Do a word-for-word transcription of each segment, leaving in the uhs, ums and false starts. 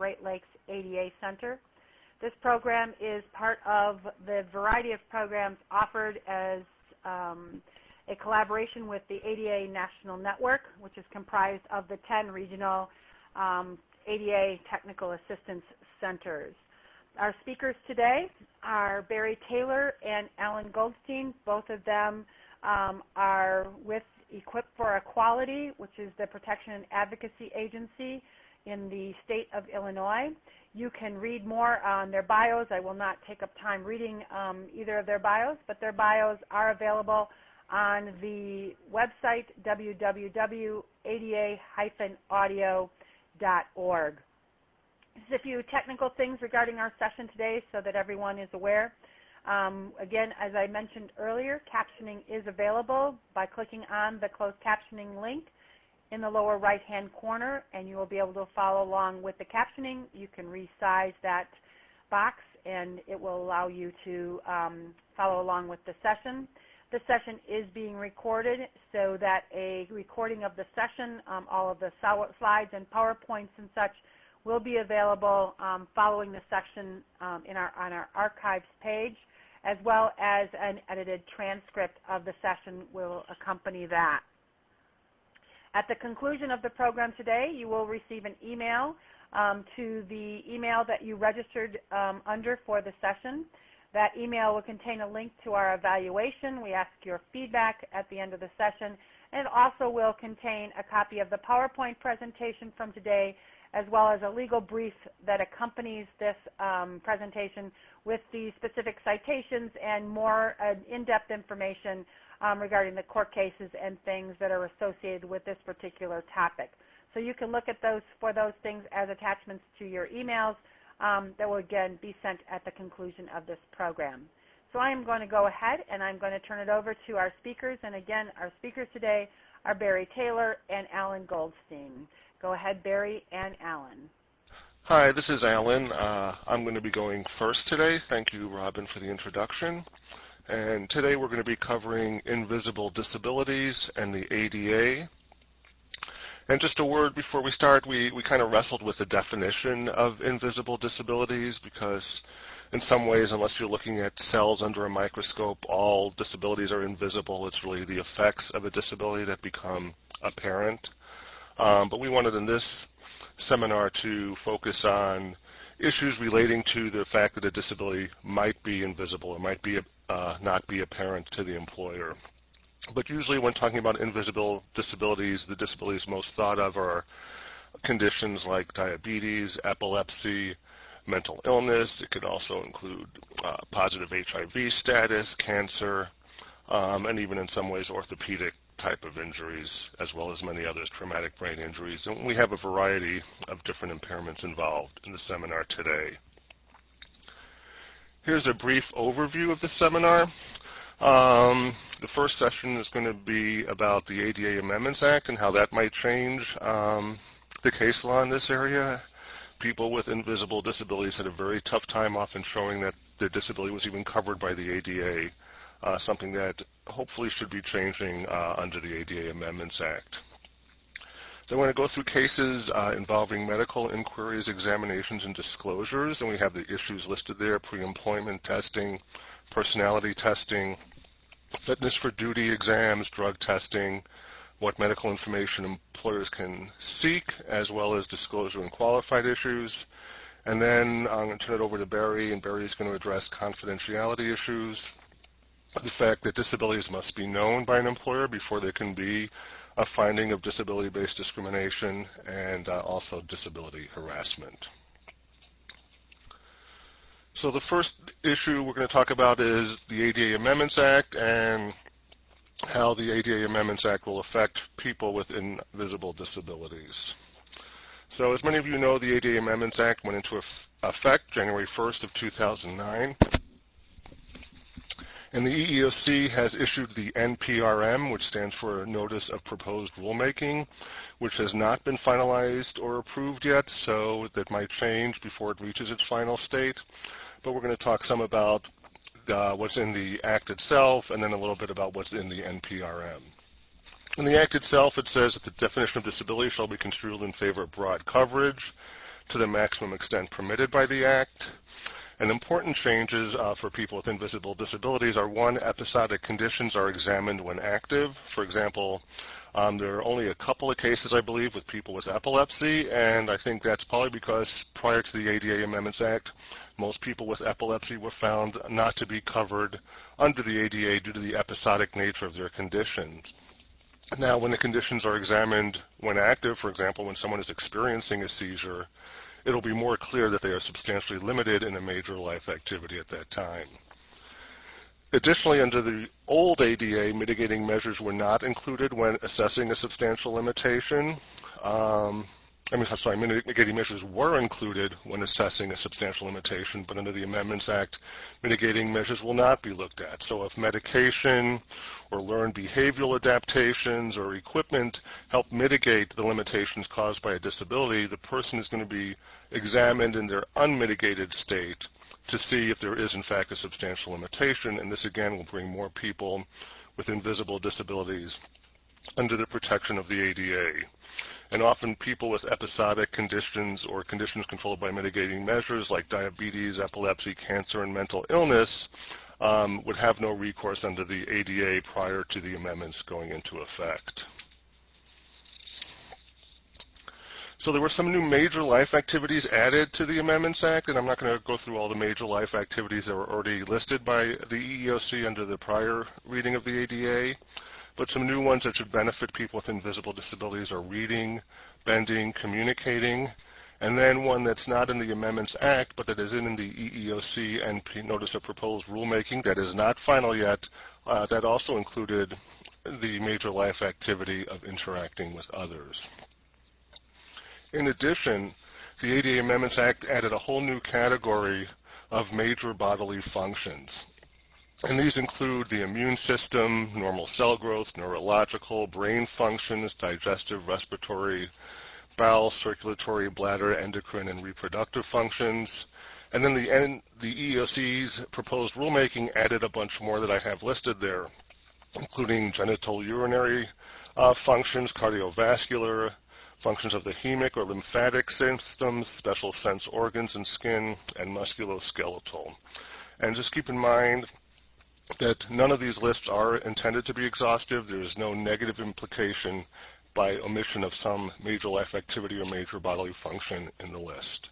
Great Lakes A D A Center. This program is part of the variety of programs offered as um, a collaboration with the A D A National Network, which is comprised of the ten regional um, A D A Technical Assistance Centers. Our speakers today are Barry Taylor and Alan Goldstein. Both of them um, are with Equip for Equality, which is the protection and advocacy agency in the state of Illinois. You can read more on their bios. I will not take up time reading um, either of their bios, but their bios are available on the website w w w dot a d a dash audio dot org. Just a few technical things regarding our session today so that everyone is aware. Um, again, as I mentioned earlier, captioning is available by clicking on the closed captioning link in the lower right-hand corner, and you will be able to follow along with the captioning. You can resize that box, and it will allow you to um, follow along with the session. The session is being recorded so that a recording of the session, um, all of the slides and PowerPoints and such, will be available um, following the session um, in our, on our archives page, as well as an edited transcript of the session will accompany that. At the conclusion of the program today, you will receive an email um, to the email that you registered um, under for the session. That email will contain a link to our evaluation. We ask your feedback at the end of the session. And it also will contain a copy of the PowerPoint presentation from today, as well as a legal brief that accompanies this um, presentation with the specific citations and more uh, in-depth information um, regarding the court cases and things that are associated with this particular topic. So you can look at those for those things as attachments to your emails um, that will, again, be sent at the conclusion of this program. So I am going to go ahead and I'm going to turn it over to our speakers. And again, our speakers today are Barry Taylor and Alan Goldstein. Go ahead, Barry and Alan. Hi, this is Alan. Uh, I'm going to be going first today. Thank you, Robin, for the introduction. And today we're going to be covering invisible disabilities and the A D A. And just a word before we start, we, we kind of wrestled with the definition of invisible disabilities because in some ways, unless you're looking at cells under a microscope, all disabilities are invisible. It's really the effects of a disability that become apparent. Um, but we wanted in this seminar to focus on issues relating to the fact that a disability might be invisible or might be uh, not be apparent to the employer. But usually when talking about invisible disabilities, the disabilities most thought of are conditions like diabetes, epilepsy, mental illness. It could also include uh, positive H I V status, cancer, um, and even in some ways orthopedic type of injuries, as well as many others, traumatic brain injuries. And we have a variety of different impairments involved in the seminar today. Here's a brief overview of the seminar. Um, the first session is going to be about the A D A Amendments Act and how that might change um, the case law in this area. People with invisible disabilities had a very tough time often showing that their disability was even covered by the A D A. Uh, something that hopefully should be changing uh, under the A D A Amendments Act. Then we're going to go through cases uh, involving medical inquiries, examinations, and disclosures, and we have the issues listed there: pre-employment testing, personality testing, fitness for duty exams, drug testing, what medical information employers can seek, as well as disclosure and qualified issues. And then I'm going to turn it over to Barry, and Barry is going to address confidentiality issues, the fact that disabilities must be known by an employer before there can be a finding of disability-based discrimination, and uh, also disability harassment. So the first issue we're going to talk about is the A D A Amendments Act and how the A D A Amendments Act will affect people with invisible disabilities. So as many of you know, the A D A Amendments Act went into effect January first of two thousand nine. And the E E O C has issued the N P R M, which stands for Notice of Proposed Rulemaking, which has not been finalized or approved yet, so that might change before it reaches its final state. But we're going to talk some about uh, what's in the Act itself, and then a little bit about what's in the N P R M. In the Act itself, it says that the definition of disability shall be construed in favor of broad coverage. to the maximum extent permitted by the Act. And important changes uh, for people with invisible disabilities are, one, episodic conditions are examined when active. For example, um, there are only a couple of cases, I believe, with people with epilepsy, and I think that's probably because prior to the A D A Amendments Act, most people with epilepsy were found not to be covered under the A D A due to the episodic nature of their conditions. Now, when the conditions are examined when active, for example, when someone is experiencing a seizure, it'll be more clear that they are substantially limited in a major life activity at that time. Additionally, under the old A D A, mitigating measures were not included when assessing a substantial limitation. Um, I mean, I'm sorry, mitigating measures were included when assessing a substantial limitation, but under the Amendments Act, mitigating measures will not be looked at. So if medication or learned behavioral adaptations or equipment help mitigate the limitations caused by a disability, the person is going to be examined in their unmitigated state to see if there is, in fact, a substantial limitation, and this, again, will bring more people with invisible disabilities under the protection of the A D A. And often people with episodic conditions or conditions controlled by mitigating measures like diabetes, epilepsy, cancer, and mental illness um, would have no recourse under the A D A prior to the amendments going into effect. So there were some new major life activities added to the Amendments Act, and I'm not going to go through all the major life activities that were already listed by the E E O C under the prior reading of the A D A. But some new ones that should benefit people with invisible disabilities are reading, bending, communicating, and then one that's not in the Amendments Act, but that is in the E E O C and Notice of Proposed Rulemaking that is not final yet, uh, that also included the major life activity of interacting with others. In addition, the A D A Amendments Act added a whole new category of major bodily functions. And these include the immune system, normal cell growth, neurological, brain functions, digestive, respiratory, bowel, circulatory, bladder, endocrine, and reproductive functions. And then the, the E E O C's proposed rulemaking added a bunch more that I have listed there, including genital urinary uh, functions, cardiovascular, functions of the hemic or lymphatic systems, special sense organs and skin, and musculoskeletal. And just keep in mind that none of these lists are intended to be exhaustive. There is no negative implication by omission of some major life activity or major bodily function in the list.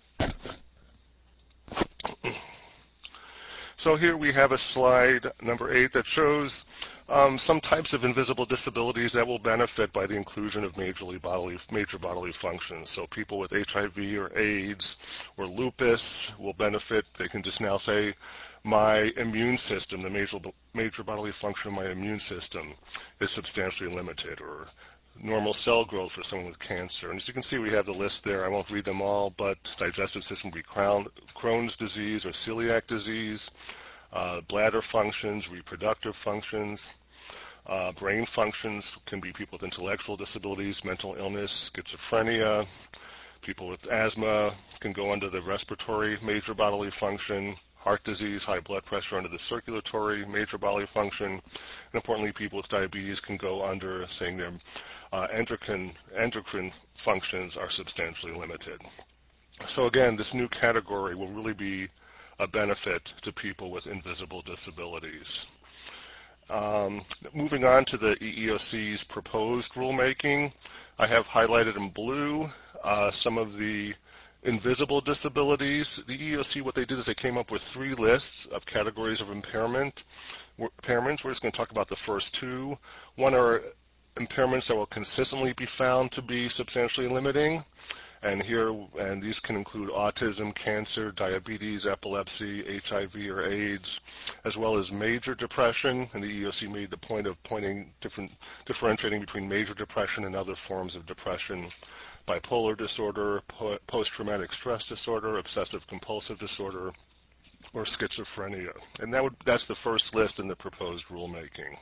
So here we have a slide, number eight, that shows um, some types of invisible disabilities that will benefit by the inclusion of major bodily, major bodily functions. So people with H I V or AIDS or lupus will benefit. They can just now say, my immune system, the major, major bodily function of my immune system is substantially limited, or normal cell growth for someone with cancer. And as you can see, we have the list there. I won't read them all, but digestive system would be Crohn's disease or celiac disease, uh, bladder functions, reproductive functions, uh, brain functions can be people with intellectual disabilities, mental illness, schizophrenia. People with asthma can go under the respiratory major bodily function, heart disease, high blood pressure under the circulatory major bodily function, and importantly, people with diabetes can go under saying their uh, endocrine, endocrine functions are substantially limited. So again, this new category will really be a benefit to people with invisible disabilities. Um, moving on to the E E O C's proposed rulemaking, I have highlighted in blue uh, some of the invisible disabilities. The E E O C, what they did is they came up with three lists of categories of impairment. Impairments. We're just going to talk about the first two. One are impairments that will consistently be found to be substantially limiting. And here, and these can include autism, cancer, diabetes, epilepsy, H I V or AIDS, as well as major depression. And the E E O C made the point of pointing different, differentiating between major depression and other forms of depression, bipolar disorder, po- post-traumatic stress disorder, obsessive-compulsive disorder, or schizophrenia. And that would, that's the first list in the proposed rulemaking.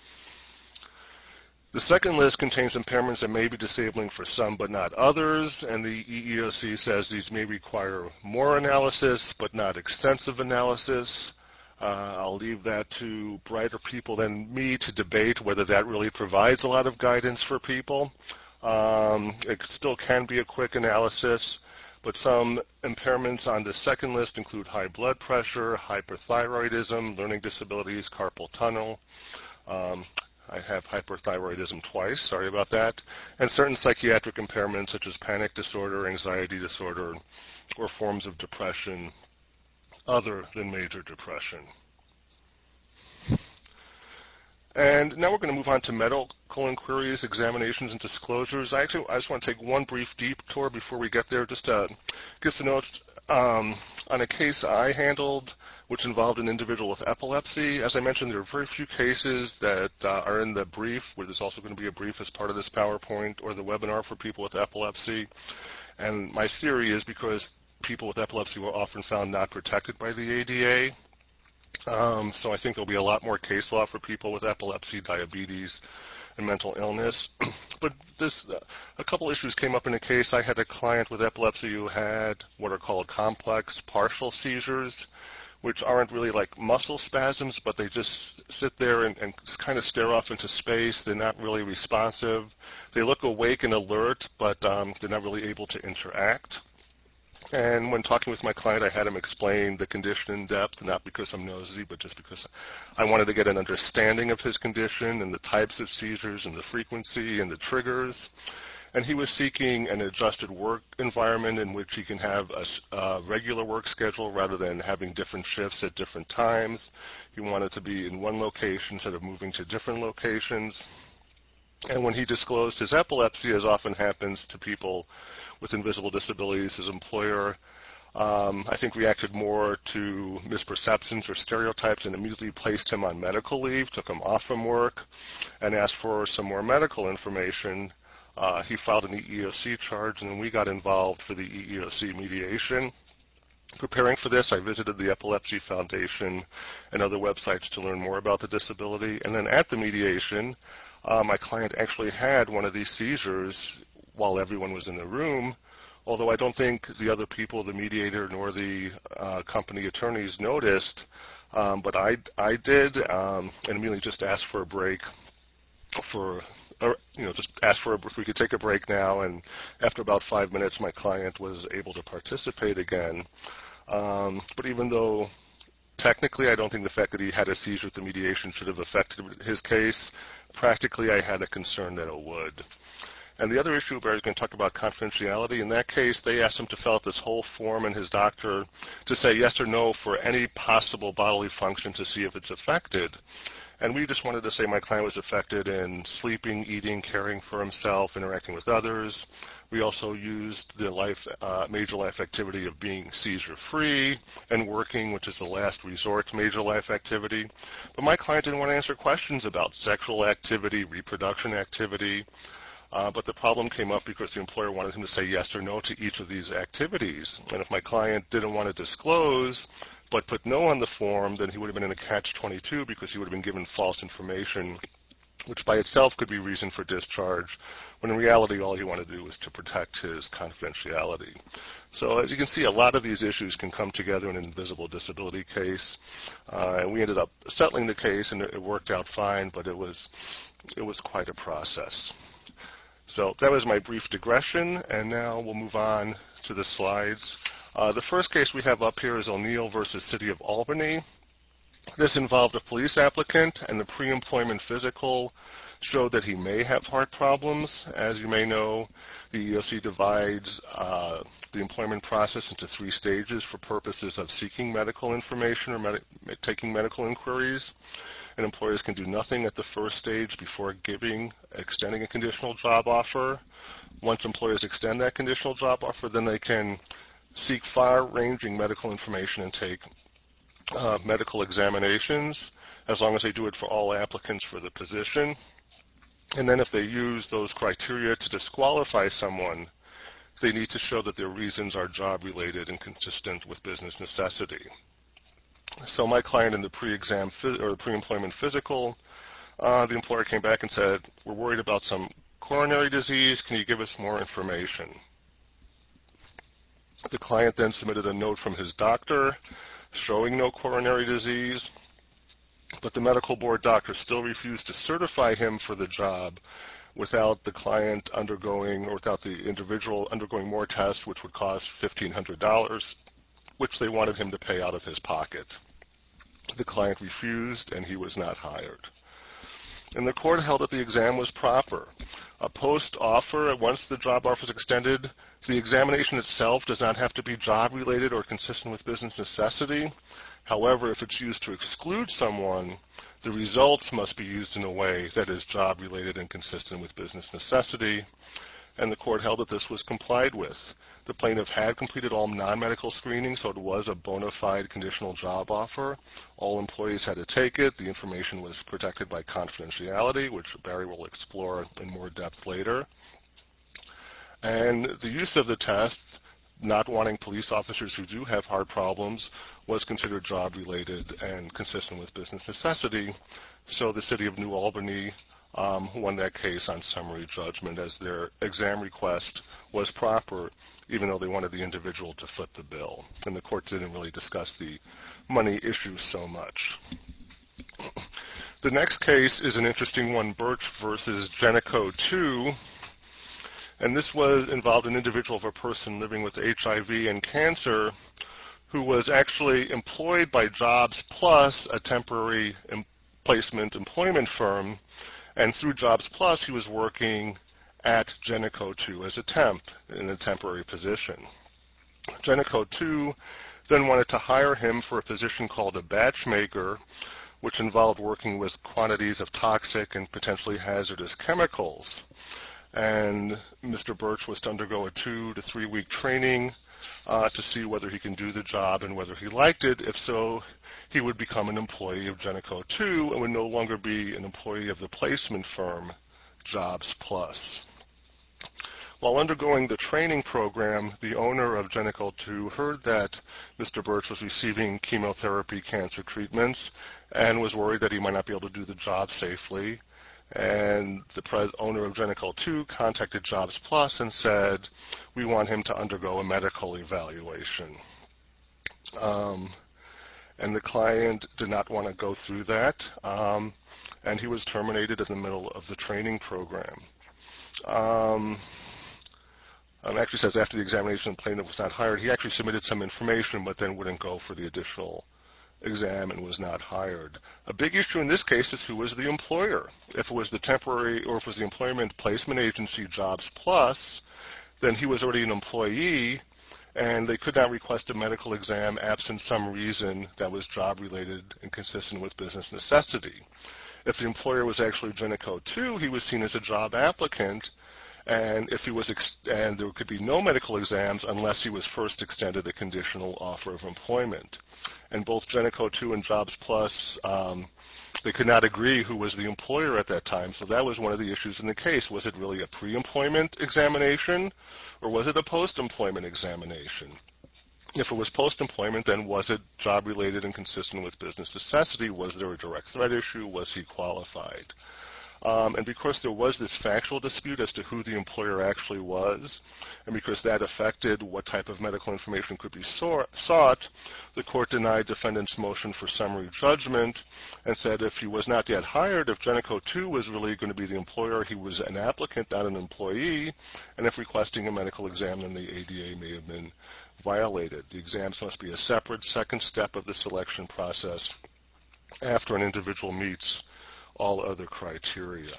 The second list contains impairments that may be disabling for some but not others, and the E E O C says these may require more analysis but not extensive analysis. Uh, I'll leave that to brighter people than me to debate whether that really provides a lot of guidance for people. Um, it still can be a quick analysis, But some impairments on the second list include high blood pressure, hyperthyroidism, learning disabilities, carpal tunnel. Um, I have hyperthyroidism twice, sorry about that, and certain psychiatric impairments such as panic disorder, anxiety disorder, or forms of depression other than major depression. And now we're going to move on to medical inquiries, examinations, and disclosures. I actually I just want to take one brief detour before we get there, just to give some notes um, on a case I handled which involved an individual with epilepsy. As I mentioned, there are very few cases that uh, are in the brief, where there's also going to be a brief as part of this PowerPoint or the webinar for people with epilepsy. And my theory is because people with epilepsy were often found not protected by the A D A. Um, so I think there'll be a lot more case law for people with epilepsy, diabetes, and mental illness. But this, uh, a couple issues came up in a case. I had a client with epilepsy who had what are called complex partial seizures, which aren't really like muscle spasms, but they just sit there and, and kind of stare off into space. They're not really responsive. They look awake and alert, but um, they're not really able to interact. And when talking with my client, I had him explain the condition in depth, not because I'm nosy, but just because I wanted to get an understanding of his condition and the types of seizures and the frequency and the triggers. And he was seeking an adjusted work environment in which he can have a, a regular work schedule rather than having different shifts at different times. He wanted to be in one location instead of moving to different locations. And when he disclosed his epilepsy, as often happens to people with invisible disabilities, his employer, um, I think, reacted more to misperceptions or stereotypes and immediately placed him on medical leave, took him off from work, and asked for some more medical information. Uh, he filed an E E O C charge, and then we got involved for the E E O C mediation. Preparing for this, I visited the Epilepsy Foundation and other websites to learn more about the disability. And then at the mediation, uh, my client actually had one of these seizures while everyone was in the room, although I don't think the other people, the mediator nor the uh, company attorneys noticed. Um, but I, I did, um, and immediately just asked for a break for Or, you know, just asked for a, if we could take a break now, and after about five minutes, my client was able to participate again. Um, but even though technically I don't think the fact that he had a seizure at the mediation should have affected his case, practically I had a concern that it would. And the other issue, Barry's going to talk about confidentiality. In that case, they asked him to fill out this whole form and his doctor to say yes or no for any possible bodily function to see if it's affected. And we just wanted to say my client was affected in sleeping, eating, caring for himself, interacting with others. We also used the life, uh, major life activity of being seizure-free and working, which is the last resort major life activity. But my client didn't want to answer questions about sexual activity, reproduction activity. Uh, but the problem came up because the employer wanted him to say yes or no to each of these activities. And if my client didn't want to disclose but put no on the form, then he would have been in a catch twenty-two because he would have been given false information, which by itself could be reason for discharge, when in reality all he wanted to do was to protect his confidentiality. So as you can see, a lot of these issues can come together in an invisible disability case. Uh, and we ended up settling the case, and it, it worked out fine, but it was, it was quite a process. So that was my brief digression, and now we'll move on to the slides. Uh, the first case we have up here is O'Neill versus City of Albany. This involved a police applicant, and the pre-employment physical showed that he may have heart problems. As you may know, the E E O C divides uh, the employment process into three stages for purposes of seeking medical information or med- taking medical inquiries. And employers can do nothing at the first stage before giving, extending a conditional job offer. Once employers extend that conditional job offer, then they can seek far-ranging medical information and take uh, medical examinations, as long as they do it for all applicants for the position. And then if they use those criteria to disqualify someone, they need to show that their reasons are job-related and consistent with business necessity. So my client in the pre-exam or the pre-employment physical, uh, the employer came back and said, we're worried about some coronary disease. Can you give us more information? The client then submitted a note from his doctor showing no coronary disease, but the medical board doctor still refused to certify him for the job without the client undergoing, or without the individual undergoing more tests, which would cost fifteen hundred dollars, which they wanted him to pay out of his pocket. The client refused, and he was not hired. And the court held that the exam was proper. A post-offer, once the job offer is extended, the examination itself does not have to be job-related or consistent with business necessity. However, if it's used to exclude someone, the results must be used in a way that is job-related and consistent with business necessity. And the court held that this was complied with. The plaintiff had completed all non-medical screening, so it was a bona fide conditional job offer. All employees had to take it. The information was protected by confidentiality, which Barry will explore in more depth later. And the use of the test, not wanting police officers who do have heart problems, was considered job-related and consistent with business necessity. So the city of New Albany Um, won that case on summary judgment, as their exam request was proper, even though they wanted the individual to foot the bill. And the court didn't really discuss the money issue so much. The next case is an interesting one, Birch versus Genico two. And this was involved an individual of a person living with H I V and cancer who was actually employed by Jobs Plus, a temporary em- placement employment firm. And through Jobs Plus, he was working at Genico two as a temp in a temporary position. Genico two then wanted to hire him for a position called a batch maker, which involved working with quantities of toxic and potentially hazardous chemicals. And Mister Birch was to undergo a two to three week training uh, to see whether he can do the job and whether he liked it. If so, he would become an employee of Genico two and would no longer be an employee of the placement firm Jobs Plus. While undergoing the training program, the owner of Genico two heard that Mister Birch was receiving chemotherapy cancer treatments and was worried that he might not be able to do the job safely. And the pres- owner of Genico two contacted Jobs Plus and said, we want him to undergo a medical evaluation. Um, and the client did not want to go through that, um, and he was terminated in the middle of the training program. Um, um, actually says after the examination, the plaintiff was not hired. He actually submitted some information, but then wouldn't go for the additional exam and was not hired. A big issue in this case is who was the employer. If it was the temporary or if it was the employment placement agency Jobs Plus, then he was already an employee and they could not request a medical exam absent some reason that was job-related and consistent with business necessity. If the employer was actually Genico two, he was seen as a job applicant, and if he was ex- and there could be no medical exams unless he was first extended a conditional offer of employment. And both Genico two and Jobs Plus, um, they could not agree who was the employer at that time, so that was one of the issues in the case. Was it really a pre-employment examination, or was it a post-employment examination? If it was post-employment, then was it job-related and consistent with business necessity? Was there a direct threat issue? Was he qualified? Um, and because there was this factual dispute as to who the employer actually was, and because that affected what type of medical information could be so- sought, the court denied defendant's motion for summary judgment and said if he was not yet hired, if Genico two was really going to be the employer, he was an applicant, not an employee, and if requesting a medical exam, then the A D A may have been violated. The exams must be a separate second step of the selection process after an individual meets all other criteria.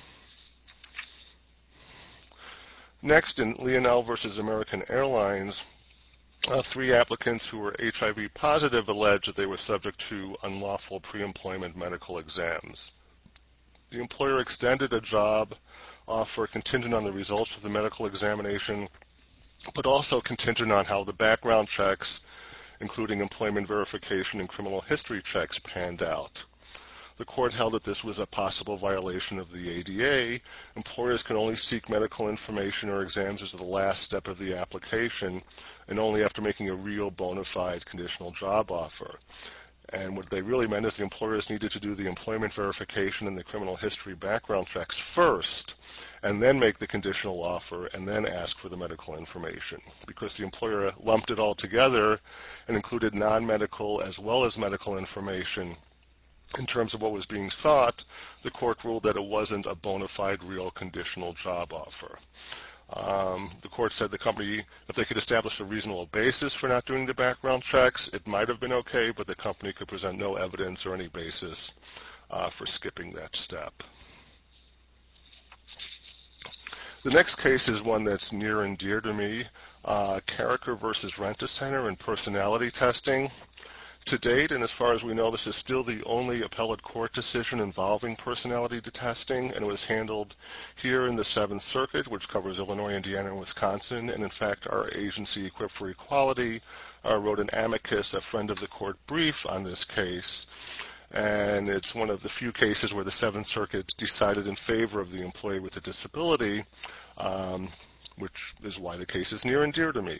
Next, in Leonel versus American Airlines, uh, three applicants who were H I V positive alleged that they were subject to unlawful pre-employment medical exams. The employer extended a job offer contingent on the results of the medical examination, but also contingent on how the background checks, including employment verification and criminal history checks, panned out. The court held that this was a possible violation of the A D A. Employers can only seek medical information or exams as the last step of the application, and only after making a real bona fide conditional job offer. And what they really meant is the employers needed to do the employment verification and the criminal history background checks first, and then make the conditional offer, and then ask for the medical information. Because the employer lumped it all together and included non-medical as well as medical information, in terms of what was being sought, the court ruled that it wasn't a bona fide real conditional job offer. Um, the court said the company, if they could establish a reasonable basis for not doing the background checks, it might have been okay, but the company could present no evidence or any basis uh, for skipping that step. The next case is one that's near and dear to me, uh, Carriker versus Rent-A-Center and personality testing. To date, and as far as we know, this is still the only appellate court decision involving personality testing, and it was handled here in the Seventh Circuit, which covers Illinois, Indiana, and Wisconsin. And in fact, our agency, Equipped for Equality, uh, wrote an amicus, a friend of the court brief on this case. And it's one of the few cases where the Seventh Circuit decided in favor of the employee with a disability, um, which is why the case is near and dear to me.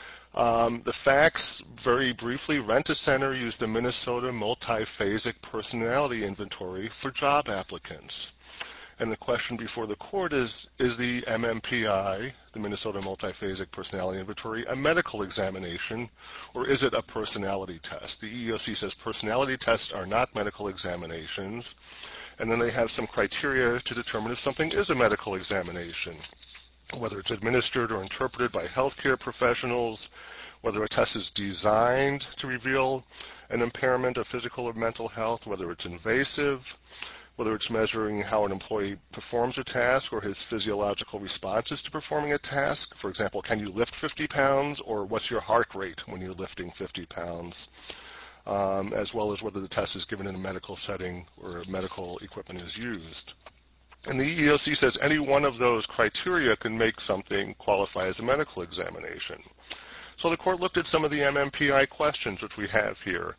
Um, the facts, very briefly, Rent-A-Center used the Minnesota Multiphasic Personality Inventory for job applicants. And the question before the court is, is the M M P I, the Minnesota Multiphasic Personality Inventory, a medical examination, or is it a personality test? The E E O C says personality tests are not medical examinations, and then they have some criteria to determine if something is a medical examination, whether it's administered or interpreted by healthcare professionals, whether a test is designed to reveal an impairment of physical or mental health, whether it's invasive, whether it's measuring how an employee performs a task or his physiological responses to performing a task. For example, can you lift fifty pounds, or what's your heart rate when you're lifting fifty pounds, um, as well as whether the test is given in a medical setting or medical equipment is used. And the E E O C says any one of those criteria can make something qualify as a medical examination. So the court looked at some of the M M P I questions, which we have here.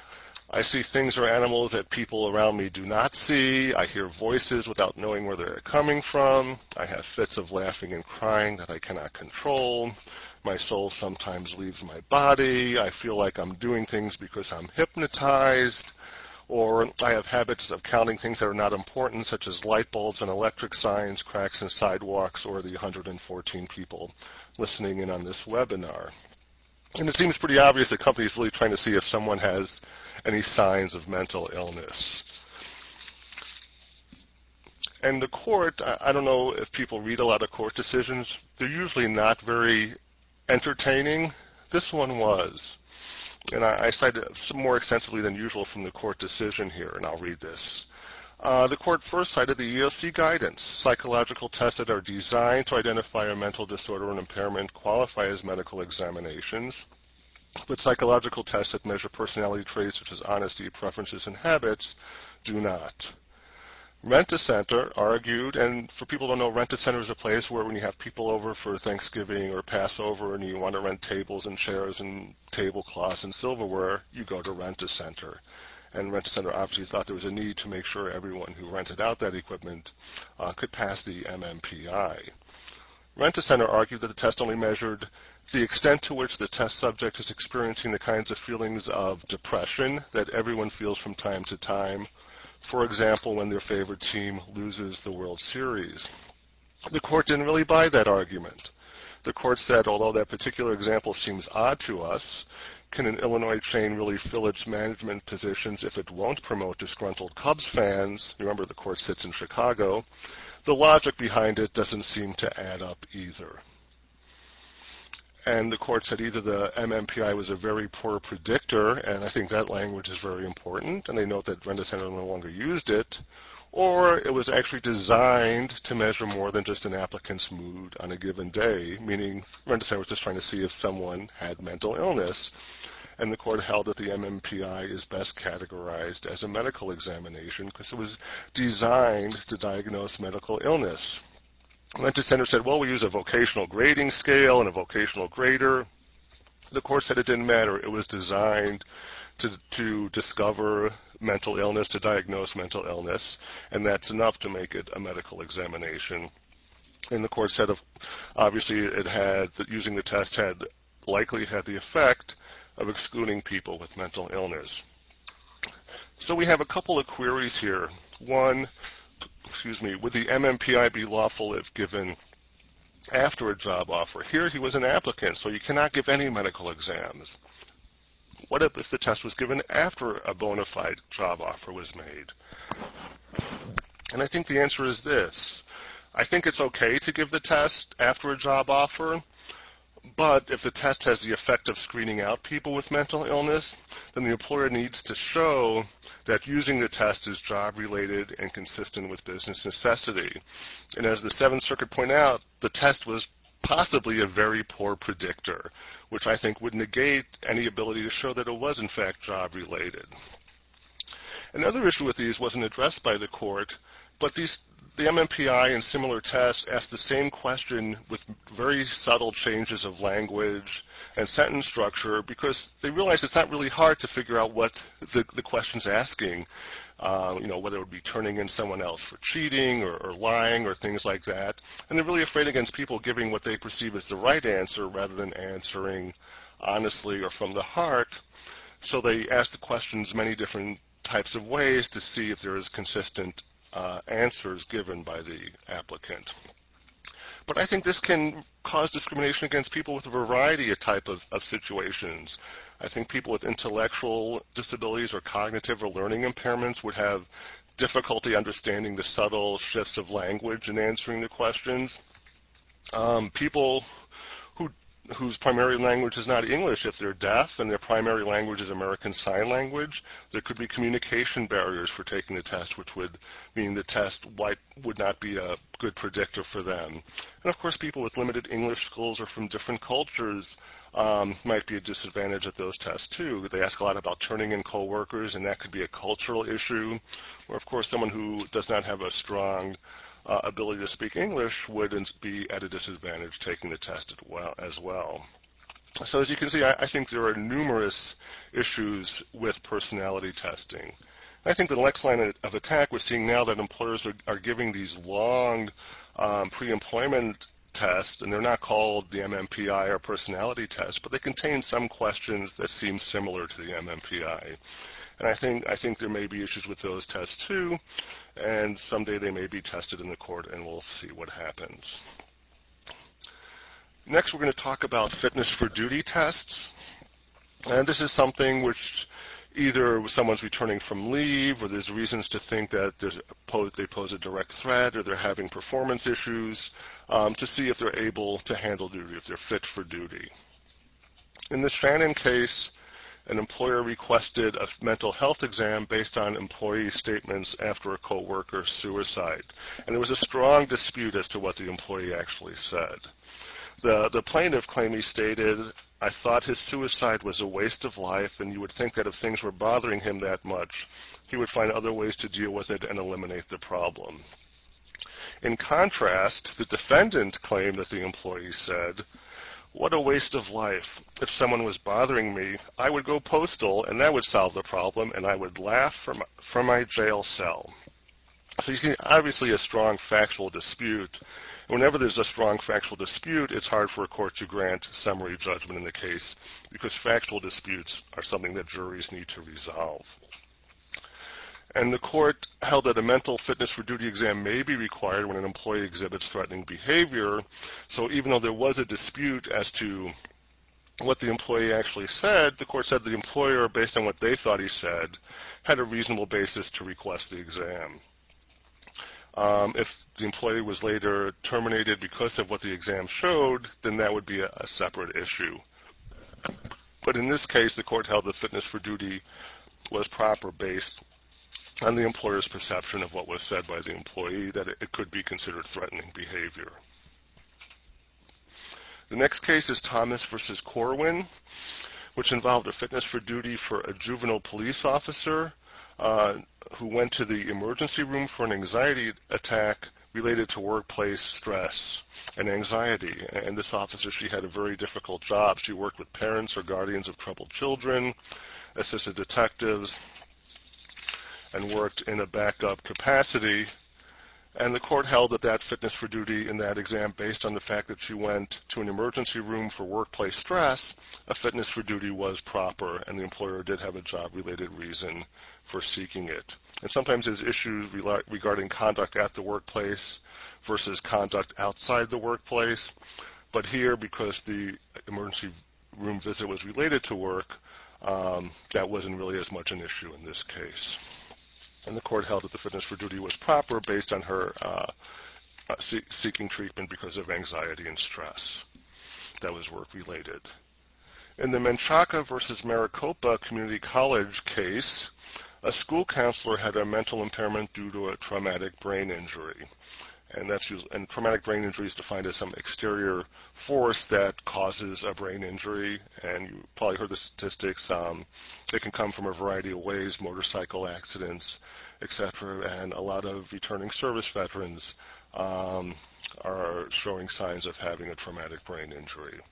I see things or animals that people around me do not see. I hear voices without knowing where they're coming from. I have fits of laughing and crying that I cannot control. My soul sometimes leaves my body. I feel like I'm doing things because I'm hypnotized. Or I have habits of counting things that are not important, such as light bulbs and electric signs, cracks in sidewalks, or the one hundred fourteen people listening in on this webinar. And it seems pretty obvious the company is really trying to see if someone has any signs of mental illness. And the court, I don't know if people read a lot of court decisions, they're usually not very entertaining. This one was. And I, I cited some more extensively than usual from the court decision here, and I'll read this. Uh, the court first cited the E E O C guidance. Psychological tests that are designed to identify a mental disorder or impairment qualify as medical examinations, but psychological tests that measure personality traits such as honesty, preferences, and habits do not. Rent-A-Center argued, and for people who don't know, Rent-A-Center is a place where when you have people over for Thanksgiving or Passover and you want to rent tables and chairs and tablecloths and silverware, you go to Rent-A-Center. And Rent-A-Center obviously thought there was a need to make sure everyone who rented out that equipment uh, could pass the M M P I. Rent-A-Center argued that the test only measured the extent to which the test subject is experiencing the kinds of feelings of depression that everyone feels from time to time, for example, when their favorite team loses the World Series. The court didn't really buy that argument. The court said, although that particular example seems odd to us, can an Illinois chain really fill its management positions if it won't promote disgruntled Cubs fans? Remember, the court sits in Chicago. The logic behind it doesn't seem to add up either. And the court said either the M M P I was a very poor predictor, and I think that language is very important, and they note that Rent-A-Center no longer used it, or it was actually designed to measure more than just an applicant's mood on a given day, meaning Rent-A-Center was just trying to see if someone had mental illness. And the court held that the M M P I is best categorized as a medical examination because it was designed to diagnose medical illness. Rent-A-Center said, well, we use a vocational grading scale and a vocational grader. The court said it didn't matter. It was designed to, to discover mental illness, to diagnose mental illness, and that's enough to make it a medical examination. And the court said, of, obviously, it had that using the test had likely had the effect of excluding people with mental illness. So we have a couple of queries here. One, excuse me, would the M M P I be lawful if given after a job offer? Here he was an applicant, so you cannot give any medical exams. What if, if the test was given after a bona fide job offer was made? And I think the answer is this. I think it's okay to give the test after a job offer, but if the test has the effect of screening out people with mental illness, then the employer needs to show that using the test is job-related and consistent with business necessity. And as the Seventh Circuit pointed out, the test was possibly a very poor predictor, which I think would negate any ability to show that it was in fact job-related. Another issue with these wasn't addressed by the court, but these the M M P I and similar tests ask the same question with very subtle changes of language and sentence structure because they realize it's not really hard to figure out what the, the question's asking, uh, you know, whether it would be turning in someone else for cheating or, or lying or things like that. And they're really afraid against people giving what they perceive as the right answer rather than answering honestly or from the heart. So they ask the questions many different types of ways to see if there is consistent Uh, answers given by the applicant. But I think this can cause discrimination against people with a variety of type of, of situations. I think people with intellectual disabilities or cognitive or learning impairments would have difficulty understanding the subtle shifts of language in answering the questions. Um, people who whose primary language is not English, if they're deaf and their primary language is American Sign Language, there could be communication barriers for taking the test, which would mean the test would not be a good predictor for them. And of course, people with limited English skills or from different cultures um, might be a disadvantage at those tests too. They ask a lot about turning in coworkers, and that could be a cultural issue. Or of course, someone who does not have a strong Uh, ability to speak English would be at a disadvantage taking the test as well. So as you can see, I, I think there are numerous issues with personality testing. I think the next line of attack we're seeing now that employers are, are giving these long um, pre-employment tests, and they're not called the M M P I or personality test, but they contain some questions that seem similar to the M M P I. And I think I think there may be issues with those tests too, and someday they may be tested in the court, and we'll see what happens. Next, we're going to talk about fitness for duty tests. And this is something which either someone's returning from leave or there's reasons to think that there's a pose, they pose a direct threat or they're having performance issues um, to see if they're able to handle duty, if they're fit for duty. In the Shannon case, an employer requested a mental health exam based on employee statements after a coworker's suicide. And there was a strong dispute as to what the employee actually said. The, the plaintiff claimed he stated, "I thought his suicide was a waste of life, and you would think that if things were bothering him that much, he would find other ways to deal with it and eliminate the problem." In contrast, the defendant claimed that the employee said, "What a waste of life. If someone was bothering me, I would go postal, and that would solve the problem, and I would laugh from, from my jail cell." So you see, obviously a strong factual dispute. Whenever there's a strong factual dispute, it's hard for a court to grant summary judgment in the case because factual disputes are something that juries need to resolve. And the court held that a mental fitness for duty exam may be required when an employee exhibits threatening behavior. So even though there was a dispute as to what the employee actually said, the court said the employer, based on what they thought he said, had a reasonable basis to request the exam. Um, if the employee was later terminated because of what the exam showed, then that would be a, a separate issue. But in this case, the court held that fitness for duty was proper based on the employer's perception of what was said by the employee, that it, it could be considered threatening behavior. The next case is Thomas versus Corwin, which involved a fitness for duty for a juvenile police officer uh, who went to the emergency room for an anxiety attack related to workplace stress and anxiety. And this officer, she had a very difficult job. She worked with parents or guardians of troubled children, assisted detectives, and worked in a backup capacity. And the court held that that fitness for duty in that exam, based on the fact that she went to an emergency room for workplace stress, a fitness for duty was proper, and the employer did have a job-related reason for seeking it. And sometimes there's issues regarding conduct at the workplace versus conduct outside the workplace. But here, because the emergency room visit was related to work, um, that wasn't really as much an issue in this case. And the court held that the fitness for duty was proper based on her uh, uh, see- seeking treatment because of anxiety and stress that was work-related. In the Menchaca versus Maricopa Community College case, a school counselor had a mental impairment due to a traumatic brain injury. And that's usually, and traumatic brain injury is defined as some exterior force that causes a brain injury. And you probably heard the statistics. Um, it can come from a variety of ways, motorcycle accidents, et cetera. And a lot of returning service veterans um, are showing signs of having a traumatic brain injury.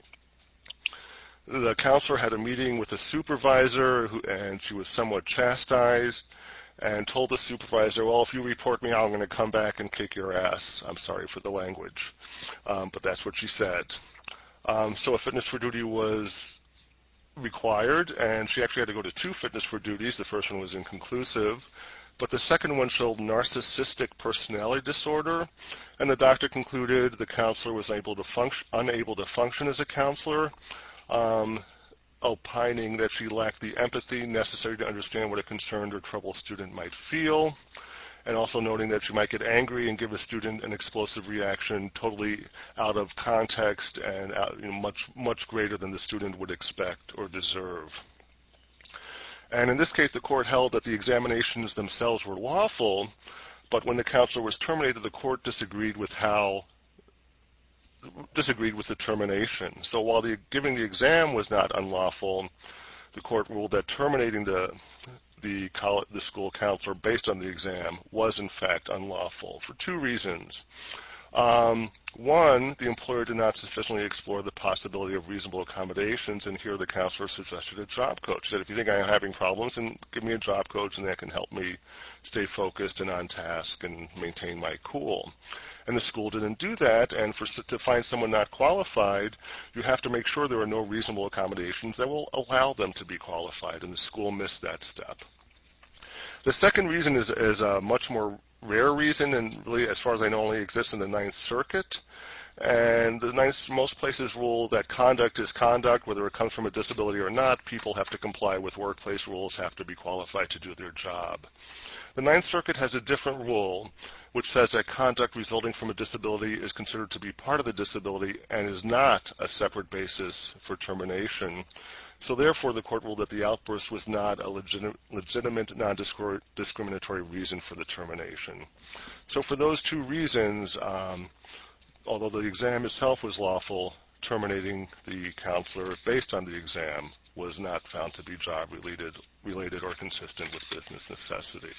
The counselor had a meeting with the supervisor, who, and she was somewhat chastised, and told the supervisor, well, if you report me, I'm going to come back and kick your ass. I'm sorry for the language, um, but that's what she said. Um, so a fitness for duty was required, and she actually had to go to two fitness for duties. The first one was inconclusive, but the second one showed narcissistic personality disorder, and the doctor concluded the counselor was able to function, unable to function as a counselor, um, opining that she lacked the empathy necessary to understand what a concerned or troubled student might feel, and also noting that she might get angry and give a student an explosive reaction totally out of context and out, you know, much, much greater than the student would expect or deserve. And in this case, the court held that the examinations themselves were lawful, but when the counselor was terminated, the court disagreed with how disagreed with the termination. So while the, giving the exam was not unlawful, the court ruled that terminating the the, college, the school counselor based on the exam was in fact unlawful for two reasons. Um, one, the employer did not sufficiently explore the possibility of reasonable accommodations, and here the counselor suggested a job coach. She said, if you think I'm having problems, then give me a job coach, and that can help me stay focused and on task and maintain my cool. And the school didn't do that, and for to find someone not qualified, you have to make sure there are no reasonable accommodations that will allow them to be qualified, and the school missed that step. The second reason is, is a much more rare reason, and really, as far as I know, only exists in the Ninth Circuit. And the ninth, most places rule that conduct is conduct, whether it comes from a disability or not. People have to comply with workplace rules, have to be qualified to do their job. The Ninth Circuit has a different rule, which says that conduct resulting from a disability is considered to be part of the disability and is not a separate basis for termination. So therefore, the court ruled that the outburst was not a legitimate, legitimate non-discriminatory reason for the termination. So for those two reasons, um, although the exam itself was lawful, terminating the counselor based on the exam was not found to be job-related related or consistent with business necessity.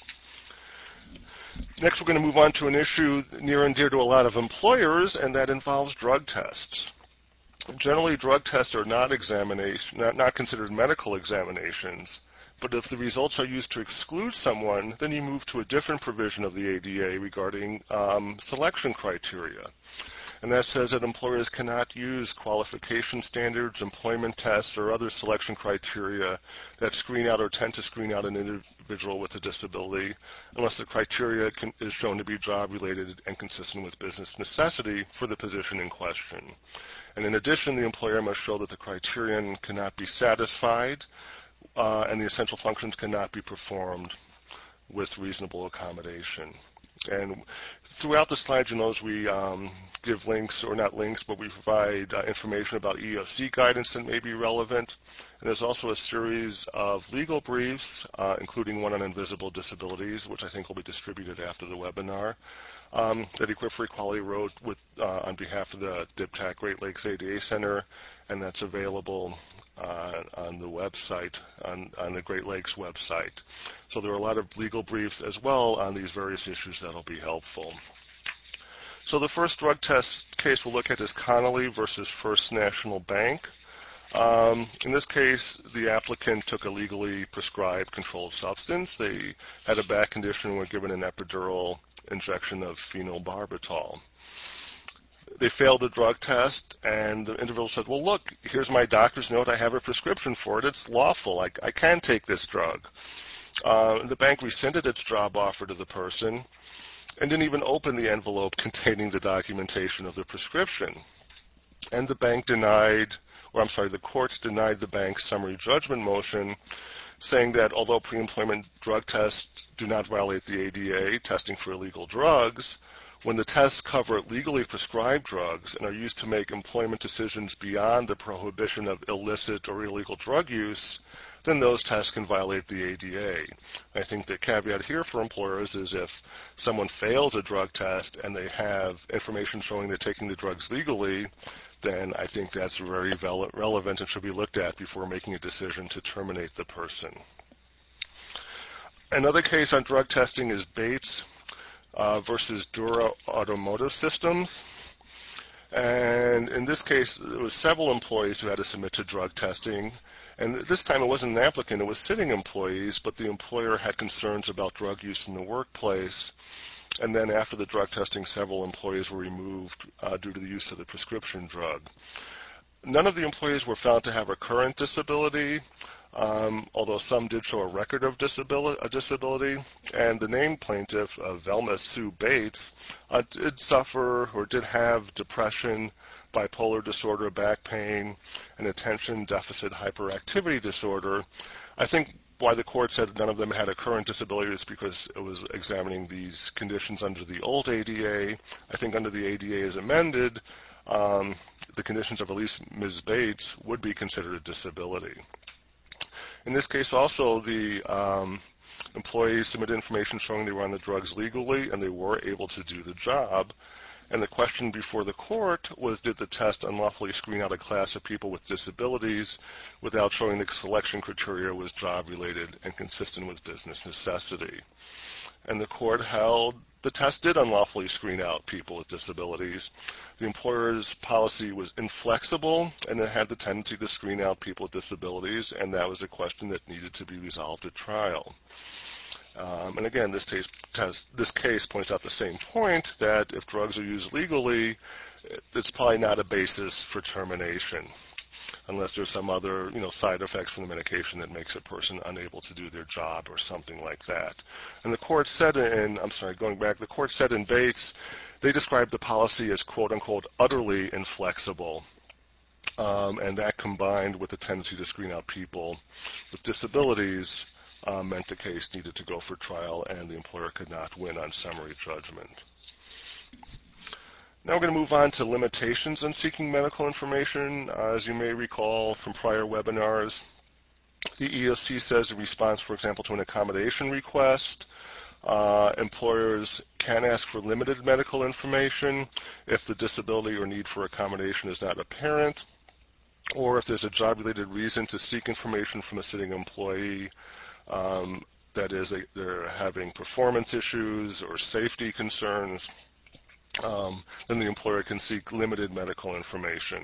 Next, we're going to move on to an issue near and dear to a lot of employers, and that involves drug tests. Generally, drug tests are not examination, not, not considered medical examinations, but if the results are used to exclude someone, then you move to a different provision of the A D A regarding um, selection criteria. And that says that employers cannot use qualification standards, employment tests, or other selection criteria that screen out or tend to screen out an individual with a disability unless the criteria can, is shown to be job-related and consistent with business necessity for the position in question. And in addition, the employer must show that the criterion cannot be satisfied uh, and the essential functions cannot be performed with reasonable accommodation. And throughout the slide, you notice we um, give links, or not links, but we provide uh, information about E E O C guidance that may be relevant. And there's also a series of legal briefs, uh, including one on invisible disabilities, which I think will be distributed after the webinar, um, that Equip for Equality wrote with, uh, on behalf of the D I B T A C Great Lakes A D A Center, and that's available Uh, on the website, on, on the Great Lakes website. So there are a lot of legal briefs as well on these various issues that will be helpful. So the first drug test case we'll look at is Connolly versus First National Bank. Um, in this case, the applicant took a legally prescribed controlled substance. They had a back condition and were given an epidural injection of phenobarbital. They failed the drug test, and the individual said, well, look, here's my doctor's note. I have a prescription for it. It's lawful. I, I can take this drug. Uh, the bank rescinded its job offer to the person and didn't even open the envelope containing the documentation of the prescription. And the bank denied or I'm sorry, the court denied the bank's summary judgment motion, saying that although pre-employment drug tests do not violate the A D A, testing for illegal drugs, when the tests cover legally prescribed drugs and are used to make employment decisions beyond the prohibition of illicit or illegal drug use, then those tests can violate the A D A. I think the caveat here for employers is if someone fails a drug test and they have information showing they're taking the drugs legally, then I think that's very relevant and should be looked at before making a decision to terminate the person. Another case on drug testing is Bates uh, versus Dura Automotive Systems. And in this case, there was several employees who had to submit to drug testing. And this time it wasn't an applicant, it was sitting employees, but the employer had concerns about drug use in the workplace. And then after the drug testing, several employees were removed uh, due to the use of the prescription drug. None of the employees were found to have a current disability, um, although some did show a record of disability. A disability. And the named plaintiff, uh, Velma Sue Bates, uh, did suffer or did have depression, bipolar disorder, back pain, and attention deficit hyperactivity disorder. I think why the court said none of them had a current disability is because it was examining these conditions under the old A D A. I think under the A D A as amended, um, the conditions of at least Miz Bates would be considered a disability. In this case also, the um, employees submitted information showing they were on the drugs legally and they were able to do the job. And the question before the court was, did the test unlawfully screen out a class of people with disabilities without showing the selection criteria was job-related and consistent with business necessity? And the court held the test did unlawfully screen out people with disabilities. The employer's policy was inflexible, and it had the tendency to screen out people with disabilities, and that was a question that needed to be resolved at trial. Um, and again, this case, test, this case points out the same point, that if drugs are used legally, it's probably not a basis for termination, unless there's some other, you know, side effects from the medication that makes a person unable to do their job or something like that. And the court said in, I'm sorry, going back, the court said in Bates, they described the policy as quote-unquote utterly inflexible. Um, and that combined with the tendency to screen out people with disabilities Uh, meant the case needed to go for trial and the employer could not win on summary judgment. Now we're going to move on to limitations on seeking medical information. Uh, as you may recall from prior webinars, the E E O C says in response, for example, to an accommodation request, uh, employers can ask for limited medical information if the disability or need for accommodation is not apparent, or if there's a job-related reason to seek information from a sitting employee. Um, that is, they, they're having performance issues or safety concerns, um, then the employer can seek limited medical information.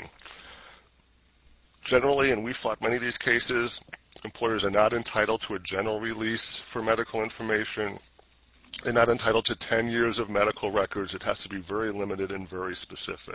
Generally, and we fought many of these cases, employers are not entitled to a general release for medical information. They're not entitled to ten years of medical records. It has to be very limited and very specific.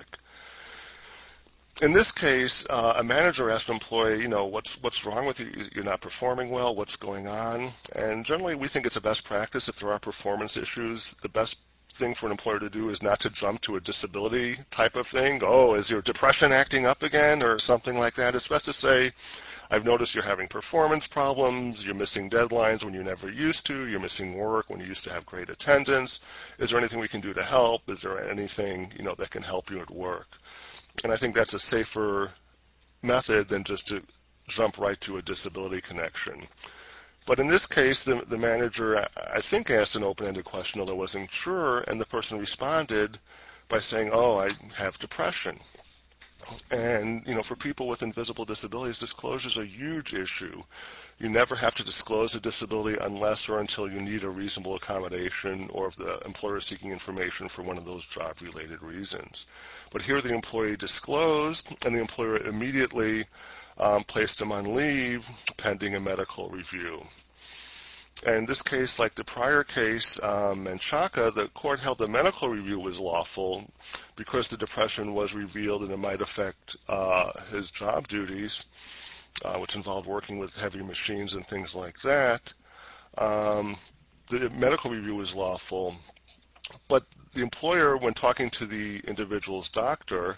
In this case, uh, a manager asked an employee, you know, what's what's wrong with you? You're not performing well. What's going on? And generally, we think it's a best practice if there are performance issues. The best thing for an employer to do is not to jump to a disability type of thing. Oh, is your depression acting up again or something like that? It's best to say, I've noticed you're having performance problems. You're missing deadlines when you never used to. You're missing work when you used to have great attendance. Is there anything we can do to help? Is there anything, you know, that can help you at work? And I think that's a safer method than just to jump right to a disability connection. But in this case, the, the manager, I think, asked an open-ended question, although I wasn't sure, and the person responded by saying, oh, I have depression. And, you know, for people with invisible disabilities, disclosure is a huge issue. You never have to disclose a disability unless or until you need a reasonable accommodation or if the employer is seeking information for one of those job-related reasons. But here the employee disclosed, and the employer immediately um, placed him on leave pending a medical review. And in this case, like the prior case, um, Menchaca, the court held the medical review was lawful because the depression was revealed and it might affect uh, his job duties, uh, which involved working with heavy machines and things like that. Um, the medical review was lawful, but the employer, when talking to the individual's doctor,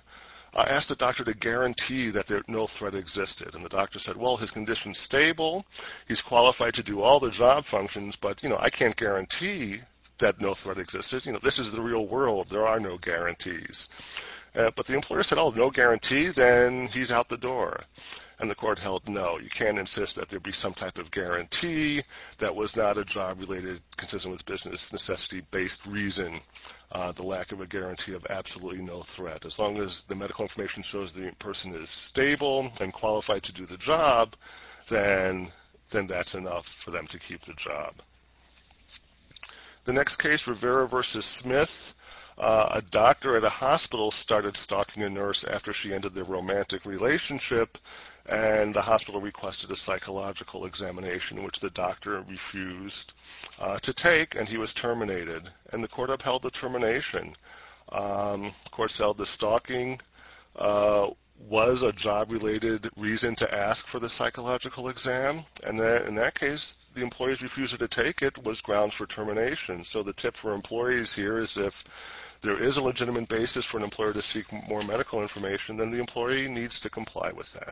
uh, asked the doctor to guarantee that there no threat existed. And the doctor said, well, his condition's stable. He's qualified to do all the job functions, but, you know, I can't guarantee that no threat existed. You know, this is the real world. There are no guarantees. Uh, but the employer said, oh, no guarantee, then he's out the door. And the court held, no, you can't insist that there be some type of guarantee that was not a job-related, consistent with business necessity-based reason, uh, the lack of a guarantee of absolutely no threat. As long as the medical information shows the person is stable and qualified to do the job, then, then that's enough for them to keep the job. The next case, Rivera versus Smith. Uh, a doctor at a hospital started stalking a nurse after she ended their romantic relationship, and the hospital requested a psychological examination, which the doctor refused uh, to take, and he was terminated. And the court upheld the termination. Um, the court held the stalking uh, was a job-related reason to ask for the psychological exam, and that, in that case, the employee's refusal to take it was grounds for termination. So the tip for employees here is if there is a legitimate basis for an employer to seek more medical information, then the employee needs to comply with that.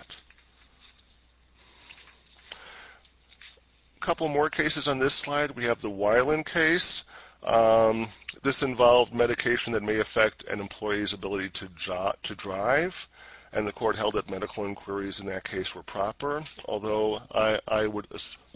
A couple more cases on this slide. We have the Weiland case. Um, this involved medication that may affect an employee's ability to, jo- to drive, and the court held that medical inquiries in that case were proper, although I, I would...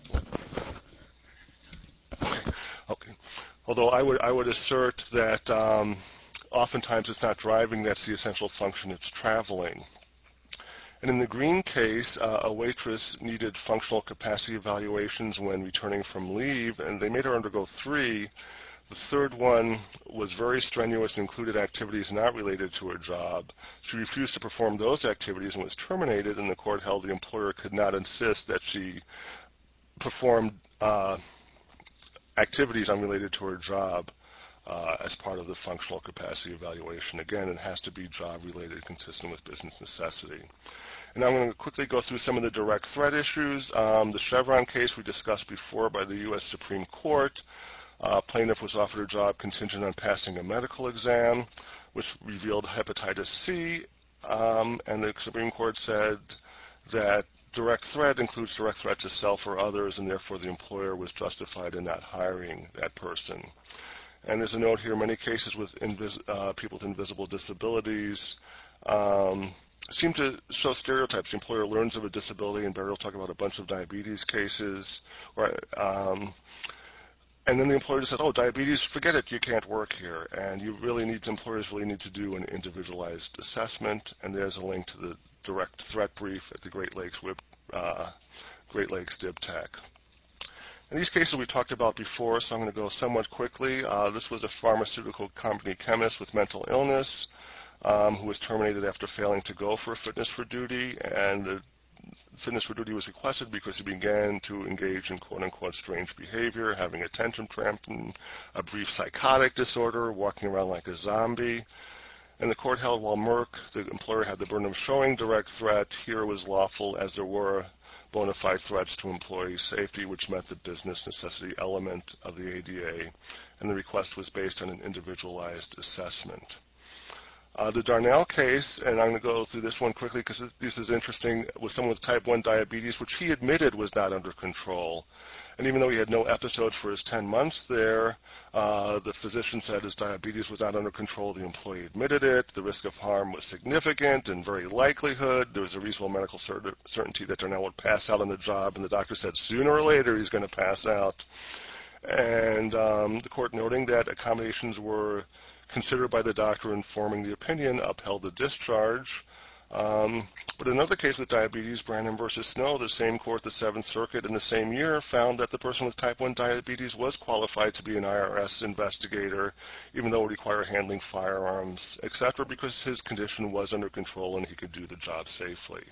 Okay. okay. Although I would, I would assert that um, oftentimes it's not driving that's the essential function, it's traveling. And in the Green case, uh, a waitress needed functional capacity evaluations when returning from leave, and they made her undergo three. The third one was very strenuous and included activities not related to her job. She refused to perform those activities and was terminated, and the court held the employer could not insist that she performed uh, activities unrelated to her job uh, as part of the functional capacity evaluation. Again, it has to be job-related, consistent with business necessity. And I'm going to quickly go through some of the direct threat issues. Um, the Chevron case we discussed before by the U S Supreme Court. Uh, plaintiff was offered a job contingent on passing a medical exam, which revealed hepatitis C, um, and the Supreme Court said that direct threat includes direct threat to self or others, and therefore the employer was justified in not hiring that person. And there's a note here, many cases with invis- uh, people with invisible disabilities um, seem to show stereotypes. The employer learns of a disability, and Barry will talk about a bunch of diabetes cases, or, um, and then the employer said, oh, diabetes, forget it, you can't work here. And you really need, employers really need to do an individualized assessment, and there's a link to the direct threat brief at the Great Lakes, uh, Great Lakes DibTech. And these cases we talked about before, so I'm going to go somewhat quickly. Uh, this was a pharmaceutical company chemist with mental illness um, who was terminated after failing to go for a fitness for duty, and the fitness for duty was requested because he began to engage in quote-unquote strange behavior, having a tantrum tantrum, a brief psychotic disorder, walking around like a zombie. And the court held while Merck, the employer, had the burden of showing direct threat, here was lawful as there were bona fide threats to employee safety, which met the business necessity element of the A D A, and the request was based on an individualized assessment. Uh, the Darnell case, and I'm going to go through this one quickly because this is interesting, was someone with type one diabetes, which he admitted was not under control. And even though he had no episodes for his ten months there, uh, the physician said his diabetes was not under control. The employee admitted it. The risk of harm was significant and very likelihood. There was a reasonable medical cer- certainty that Darnell would pass out on the job, and the doctor said sooner or later he's going to pass out. And um, the court, noting that accommodations were considered by the doctor informing the opinion, upheld the discharge. Um, but another case with diabetes, Branham versus Snow, the same court, the Seventh Circuit, in the same year, found that the person with type one diabetes was qualified to be an I R S investigator, even though it would require handling firearms, et cetera, because his condition was under control and he could do the job safely.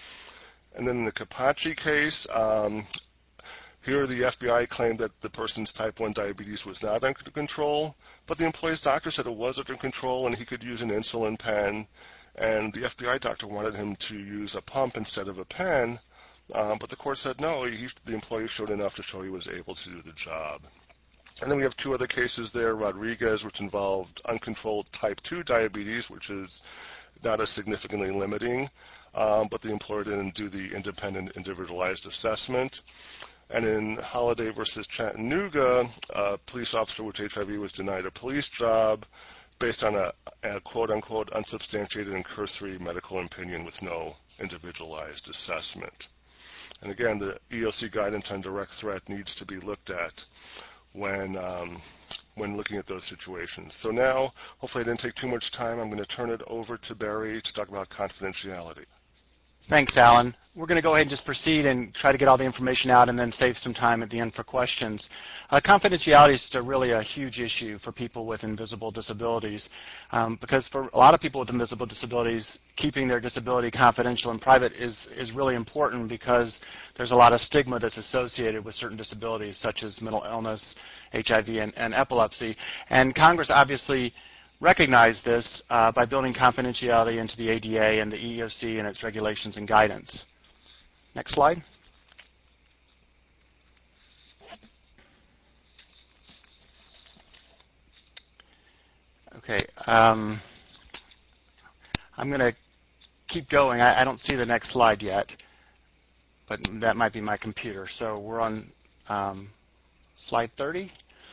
And then in the Capaci case, um, here, the F B I claimed that the person's type one diabetes was not under control, but the employee's doctor said it was under control and he could use an insulin pen, and the F B I doctor wanted him to use a pump instead of a pen, um, but the court said no, he, the employee showed enough to show he was able to do the job. And then we have two other cases there, Rodriguez, which involved uncontrolled type two diabetes, which is not as significantly limiting, um, but the employer didn't do the independent individualized assessment. And in Holiday versus Chattanooga, a police officer with H I V was denied a police job based on a, a quote-unquote unsubstantiated and cursory medical opinion with no individualized assessment. And again, the E E O C guidance on direct threat needs to be looked at when um, when looking at those situations. So now, hopefully I didn't take too much time. I'm going to turn it over to Barry to talk about confidentiality. Thanks, Alan. We're going to go ahead and just proceed and try to get all the information out and then save some time at the end for questions. Uh, confidentiality is a really a huge issue for people with invisible disabilities um, because for a lot of people with invisible disabilities, keeping their disability confidential and private is, is really important because there's a lot of stigma that's associated with certain disabilities such as mental illness, H I V, and, and epilepsy. And Congress obviously recognize this uh, by building confidentiality into the A D A and the E E O C and its regulations and guidance. Next slide. Okay, um, I'm going to keep going. I, I don't see the next slide yet, but that might be my computer. So we're on um, slide thirty.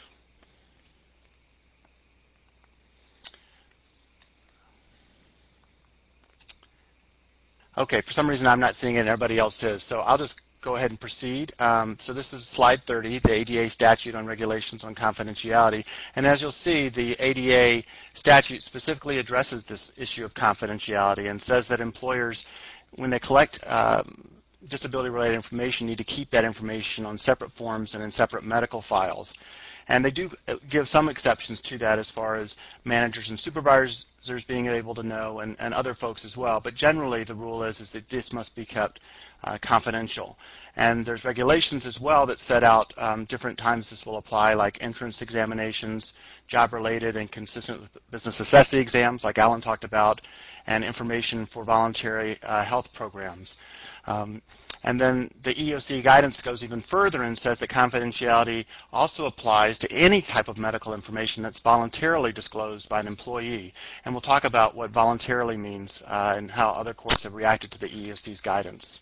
Okay, for some reason I'm not seeing it and everybody else is, so I'll just go ahead and proceed. Um, so this is slide thirty, the A D A statute on regulations on confidentiality. And as you'll see, the A D A statute specifically addresses this issue of confidentiality and says that employers, when they collect uh, disability-related information, need to keep that information on separate forms and in separate medical files. And they do give some exceptions to that as far as managers and supervisors being able to know and, and other folks as well. But generally the rule is, is that this must be kept uh, confidential. And there's regulations as well that set out um, different times this will apply, like entrance examinations, job-related and consistent with business necessity exams, like Alan talked about, and information for voluntary uh, health programs. Um, and then the E E O C guidance goes even further and says that confidentiality also applies to any type of medical information that's voluntarily disclosed by an employee. And we'll talk about what voluntarily means uh, and how other courts have reacted to the E E O C's guidance.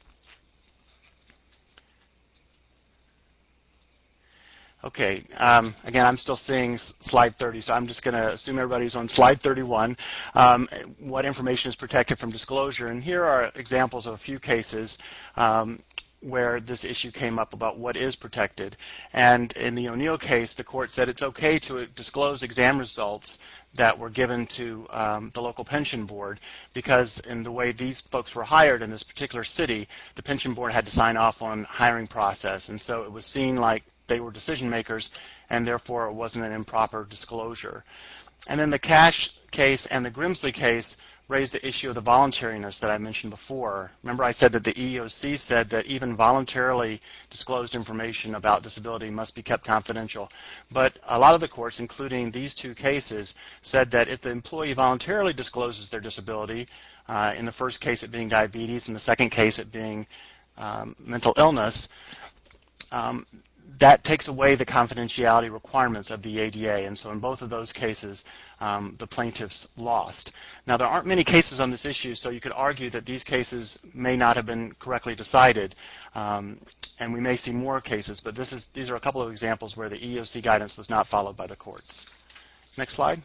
Okay, um, again, I'm still seeing slide thirty, so I'm just going to assume everybody's on slide thirty-one. Um, what information is protected from disclosure? And here are examples of a few cases um, where this issue came up about what is protected. And in the O'Neill case, the court said it's okay to disclose exam results that were given to um, the local pension board because in the way these folks were hired in this particular city, the pension board had to sign off on hiring process. And so it was seen like they were decision makers, and therefore it wasn't an improper disclosure. And then the Cash case and the Grimsley case raised the issue of the voluntariness that I mentioned before. Remember I said that the E E O C said that even voluntarily disclosed information about disability must be kept confidential. But a lot of the courts, including these two cases, said that if the employee voluntarily discloses their disability, uh, in the first case it being diabetes, in the second case it being um, mental illness, um, that takes away the confidentiality requirements of the A D A, and so in both of those cases, um, the plaintiffs lost. Now, there aren't many cases on this issue, so you could argue that these cases may not have been correctly decided, um, and we may see more cases, but this is, these are a couple of examples where the E E O C guidance was not followed by the courts. Next slide.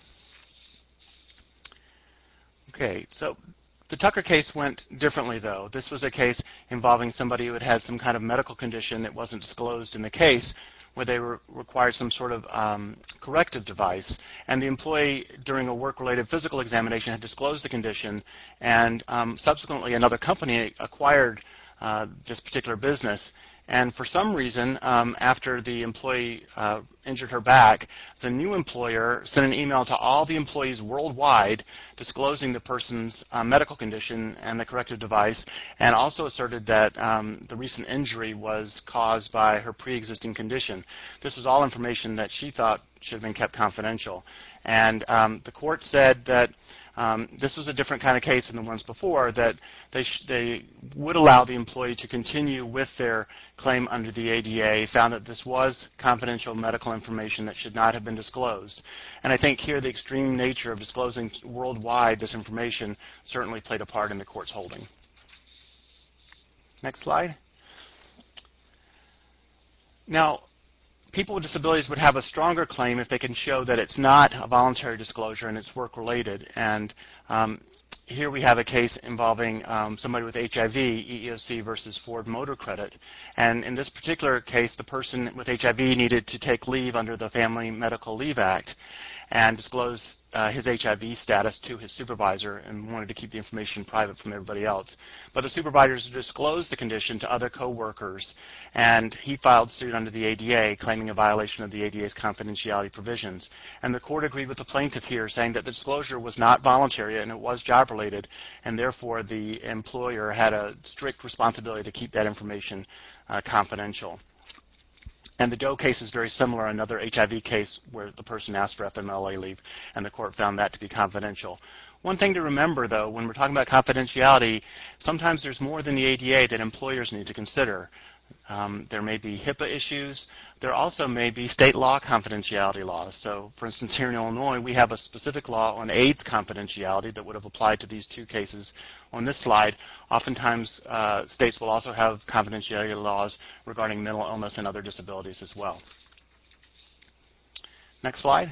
Okay, so the Tucker case went differently, though. This was a case involving somebody who had had some kind of medical condition that wasn't disclosed in the case, where they were required some sort of um, corrective device. And the employee, during a work-related physical examination, had disclosed the condition, and um, subsequently another company acquired uh, this particular business. And for some reason, um, after the employee uh, injured her back, the new employer sent an email to all the employees worldwide disclosing the person's uh, medical condition and the corrective device, and also asserted that um, the recent injury was caused by her pre-existing condition. This was all information that she thought should have been kept confidential. And um, the court said that Um, this was a different kind of case than the ones before, that they, sh they would allow the employee to continue with their claim under the A D A, found that this was confidential medical information that should not have been disclosed. And I think here the extreme nature of disclosing worldwide this information certainly played a part in the court's holding. Next slide. Now, people with disabilities would have a stronger claim if they can show that it's not a voluntary disclosure and it's work-related. And um, here we have a case involving um, somebody with H I V, E E O C versus Ford Motor Credit. And in this particular case, the person with H I V needed to take leave under the Family Medical Leave Act and disclose uh, his H I V status to his supervisor, and wanted to keep the information private from everybody else. But the supervisors disclosed the condition to other coworkers, and he filed suit under the A D A, claiming a violation of the A D A's confidentiality provisions. And the court agreed with the plaintiff here, saying that the disclosure was not voluntary and it was job-related, and therefore the employer had a strict responsibility to keep that information uh, confidential. And the Doe case is very similar, another H I V case where the person asked for F M L A leave, and the court found that to be confidential. One thing to remember, though, when we're talking about confidentiality, sometimes there's more than the A D A that employers need to consider. Um, there may be HIPAA issues. There also may be state law confidentiality laws. So, for instance, here in Illinois, we have a specific law on AIDS confidentiality that would have applied to these two cases on this slide. Oftentimes, uh, states will also have confidentiality laws regarding mental illness and other disabilities as well. Next slide.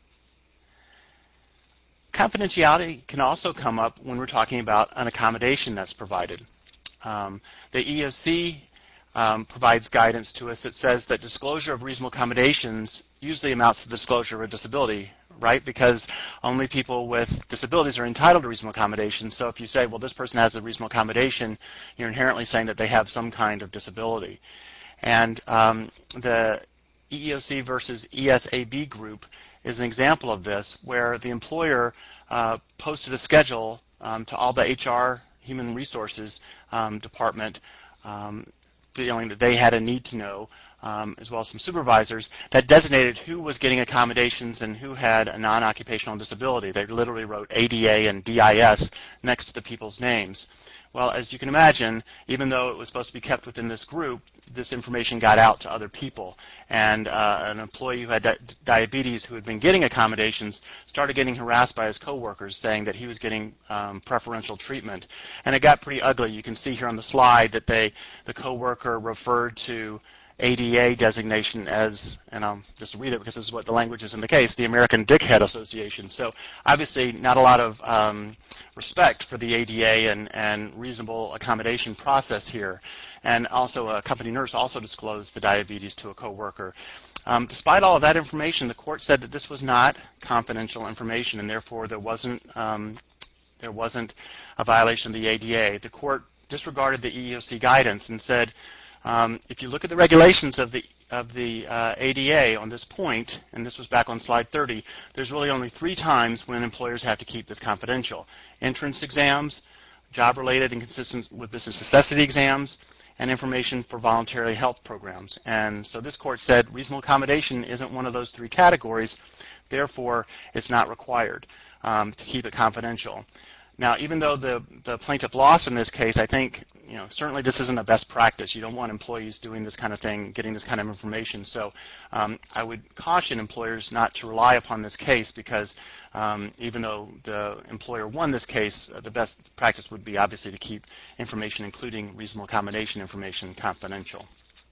Confidentiality can also come up when we're talking about an accommodation that's provided. Um, the E E O C Um, provides guidance to us that says that disclosure of reasonable accommodations usually amounts to the disclosure of a disability, right? Because only people with disabilities are entitled to reasonable accommodations. So if you say, well, this person has a reasonable accommodation, you're inherently saying that they have some kind of disability. And um, the E E O C versus E S A B group is an example of this, where the employer uh, posted a schedule um, to all the H R, Human Resources um, Department, um, feeling that they had a need to know, um, as well as some supervisors, that designated who was getting accommodations and who had a non-occupational disability. They literally wrote A D A and D I S next to the people's names. Well, as you can imagine, even though it was supposed to be kept within this group, this information got out to other people. And uh, an employee who had di diabetes who had been getting accommodations started getting harassed by his coworkers, saying that he was getting um, preferential treatment. And it got pretty ugly. You can see here on the slide that they, the coworker referred to A D A designation as, and I'll just read it because this is what the language is in the case, the American Dickhead Association. So obviously not a lot of um, respect for the A D A and, and reasonable accommodation process here. And also a company nurse also disclosed the diabetes to a coworker. Um, despite all of that information, the court said that this was not confidential information, and therefore there wasn't, um, there wasn't a violation of the A D A. The court disregarded the E E O C guidance and said, Um, if you look at the regulations of the of the uh, A D A on this point, and this was back on slide thirty, there's really only three times when employers have to keep this confidential: entrance exams, job-related and consistent with business necessity exams, and information for voluntary health programs. And so this court said reasonable accommodation isn't one of those three categories, therefore it's not required um, to keep it confidential. Now, even though the, the plaintiff lost in this case, I think, you know, certainly this isn't a best practice. You don't want employees doing this kind of thing, getting this kind of information. So um, I would caution employers not to rely upon this case, because um, even though the employer won this case, uh, the best practice would be obviously to keep information, including reasonable accommodation information, confidential.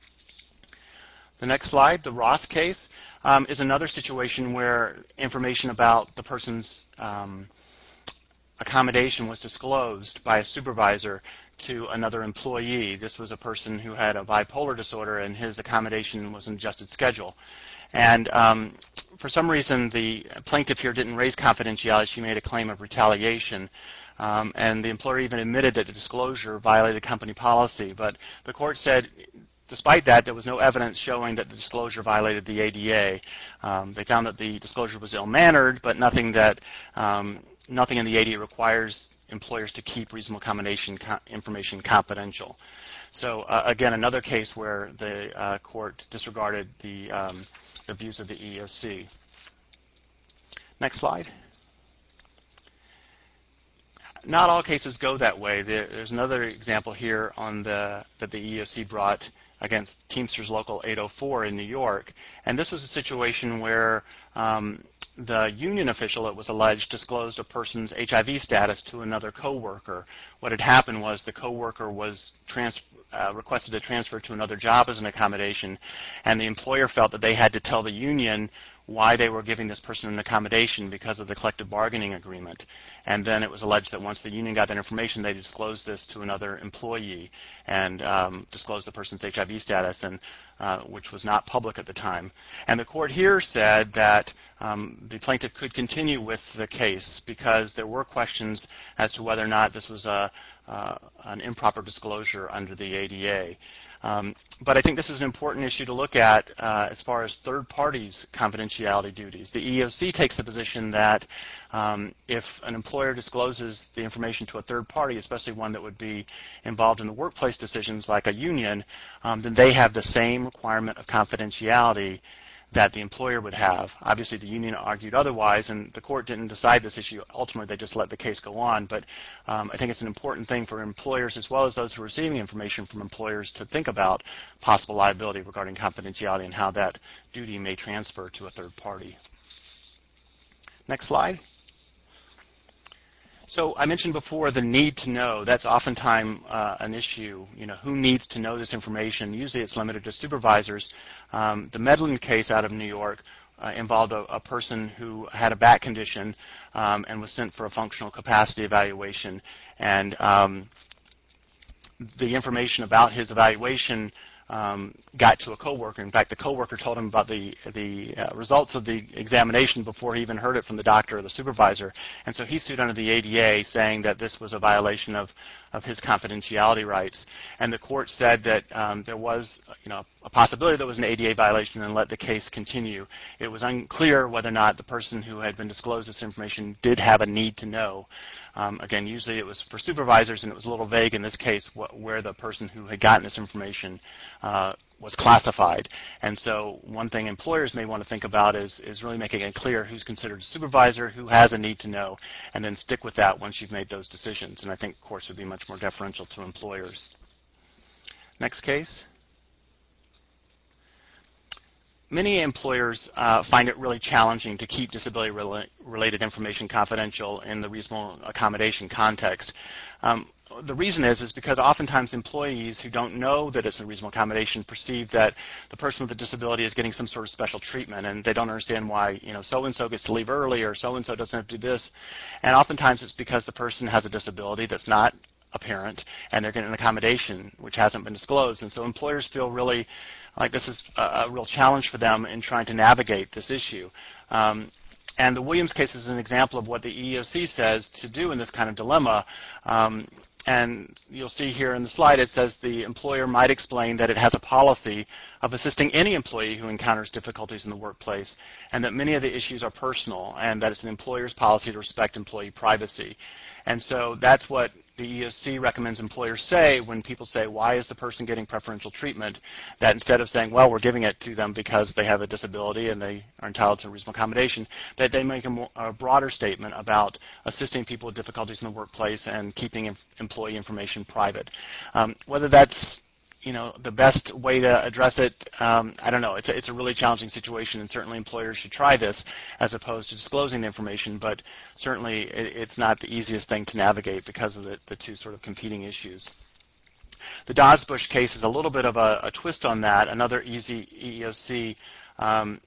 The next slide, the Ross case, um, is another situation where information about the person's um, accommodation was disclosed by a supervisor to another employee. This was a person who had a bipolar disorder, and his accommodation was an adjusted schedule. And um, for some reason, the plaintiff here didn't raise confidentiality. She made a claim of retaliation. Um, and the employer even admitted that the disclosure violated company policy. But the court said, despite that, there was no evidence showing that the disclosure violated the A D A. Um, they found that the disclosure was ill-mannered, but nothing that um, nothing in the A D A requires employers to keep reasonable accommodation co information confidential. So uh, again, another case where the uh, court disregarded the, um, the views of the E E O C. Next slide. not all cases go that way. There, there's another example here on the that the E E O C brought against Teamsters Local eight oh four in New York, and this was a situation where um, the union official, it was alleged, disclosed a person's H I V status to another coworker. What had happened was the coworker was trans uh, requested to transfer to another job as an accommodation, and the employer felt that they had to tell the union why they were giving this person an accommodation because of the collective bargaining agreement. And then it was alleged that once the union got that information, they disclosed this to another employee and um, disclosed the person's H I V status, and uh, which was not public at the time. And the court here said that um, the plaintiff could continue with the case because there were questions as to whether or not this was a, uh, an improper disclosure under the A D A. Um, but I think this is an important issue to look at uh, as far as third parties' confidentiality duties. The E E O C takes the position that um, if an employer discloses the information to a third party, especially one that would be involved in the workplace decisions like a union, um, then they have the same requirement of confidentiality that the employer would have. Obviously, the union argued otherwise, and the court didn't decide this issue. Ultimately, they just let the case go on. But um, I think it's an important thing for employers, as well as those who are receiving information from employers, to think about possible liability regarding confidentiality and how that duty may transfer to a third party. Next slide. So I mentioned before the need to know. That's oftentimes uh, an issue. You know, who needs to know this information? Usually it's limited to supervisors. Um, the Medlin case out of New York uh, involved a, a person who had a back condition um, and was sent for a functional capacity evaluation. And um, the information about his evaluation Um, got to a coworker. In fact, the coworker told him about the the uh, results of the examination before he even heard it from the doctor or the supervisor. And so he sued under the A D A, saying that this was a violation of of his confidentiality rights. And the court said that um, there was, you know, a possibility there was an A D A violation and let the case continue. It was unclear whether or not the person who had been disclosed this information did have a need to know. Um, again, usually it was for supervisors, and it was a little vague in this case wh where the person who had gotten this information uh, was classified. And so one thing employers may want to think about is, is really making it clear who's considered a supervisor, who has a need to know, and then stick with that once you've made those decisions. And I think courts would be much more deferential to employers. Next case. Many employers uh, find it really challenging to keep disability-related information confidential in the reasonable accommodation context. Um, the reason is is because oftentimes employees who don't know that it's a reasonable accommodation perceive that the person with a disability is getting some sort of special treatment, and they don't understand why, you know, so-and-so gets to leave early or so-and-so doesn't have to do this. And oftentimes it's because the person has a disability that's not apparent, and they're getting an accommodation which hasn't been disclosed. And so employers feel really like this is a, a real challenge for them in trying to navigate this issue. Um, and the Williams case is an example of what the E E O C says to do in this kind of dilemma. Um, and you'll see here in the slide it says the employer might explain that it has a policy of assisting any employee who encounters difficulties in the workplace, and that many of the issues are personal, and that it's an employer's policy to respect employee privacy. And so that's what the E E O C recommends employers say when people say, why is the person getting preferential treatment? That instead of saying, well, we're giving it to them because they have a disability and they are entitled to reasonable accommodation, that they make a, more, a broader statement about assisting people with difficulties in the workplace and keeping em employee information private. Um, whether that's you know, the best way to address it, um, I don't know. It's a, it's a really challenging situation, and certainly employers should try this as opposed to disclosing the information, but certainly it, it's not the easiest thing to navigate because of the, the two sort of competing issues. The Dosbush case is a little bit of a, a twist on that, another easy E E O C um,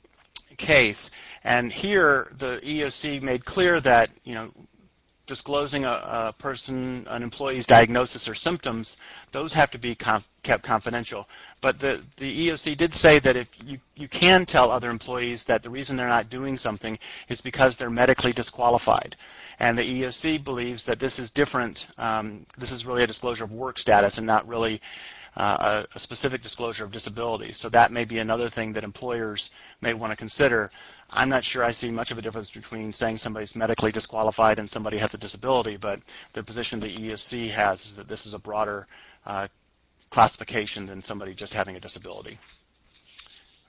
case. And here the E E O C made clear that, you know, disclosing a, a person, an employee's diagnosis or symptoms, those have to be conf kept confidential. But the, the E E O C did say that if you, you can tell other employees that the reason they're not doing something is because they're medically disqualified. And the E E O C believes that this is different. Um, this is really a disclosure of work status and not really Uh, a, a specific disclosure of disability. So that may be another thing that employers may want to consider. I'm not sure I see much of a difference between saying somebody's medically disqualified and somebody has a disability, but the position the E E O C has is that this is a broader uh, classification than somebody just having a disability.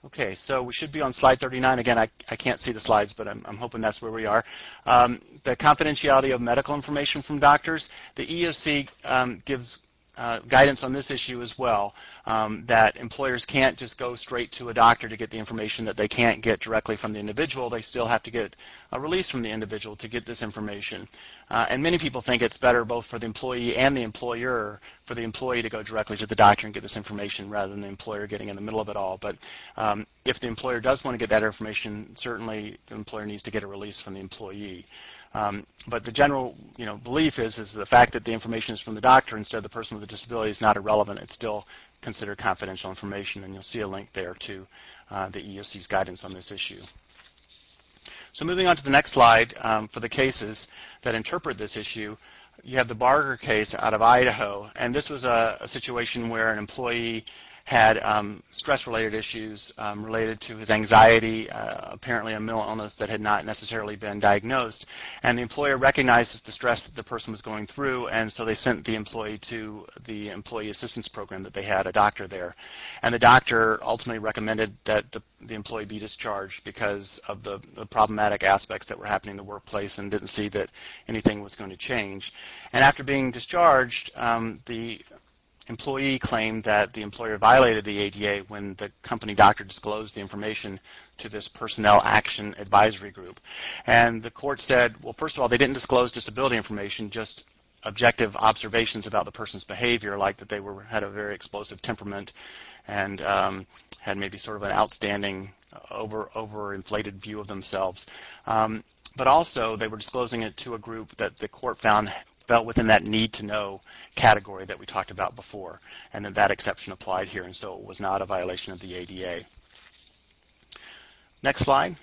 Okay, so we should be on slide thirty-nine. Again, I, I can't see the slides, but I'm, I'm hoping that's where we are. Um, the confidentiality of medical information from doctors. The E E O C um, gives uh, guidance on this issue as well, um, that employers can't just go straight to a doctor to get the information that they can't get directly from the individual. They still have to get a release from the individual to get this information. Uh, and many people think it's better both for the employee and the employer for the employee to go directly to the doctor and get this information rather than the employer getting in the middle of it all. But um, if the employer does want to get that information, certainly the employer needs to get a release from the employee. Um, but the general, you know, belief is, is the fact that the information is from the doctor instead of the person with the disability is not irrelevant. It's still considered confidential information, and you'll see a link there to uh, the E E O C's guidance on this issue. So moving on to the next slide, um, for the cases that interpret this issue, you have the Barger case out of Idaho, and this was a, a situation where an employee had um, stress-related issues um, related to his anxiety, uh, apparently a mental illness that had not necessarily been diagnosed. And the employer recognizes the stress that the person was going through, and so they sent the employee to the employee assistance program that they had, a doctor there. And the doctor ultimately recommended that the, the employee be discharged because of the, the problematic aspects that were happening in the workplace and didn't see that anything was going to change. And after being discharged, um, the employee claimed that the employer violated the A D A when the company doctor disclosed the information to this personnel action advisory group. And the court said, well, first of all, they didn't disclose disability information, just objective observations about the person's behavior, like that they were had a very explosive temperament and um, had maybe sort of an outstanding, over overinflated view of themselves. Um, but also, they were disclosing it to a group that the court found fell within that need-to-know category that we talked about before, and then that exception applied here, and so it was not a violation of the A D A. Next slide.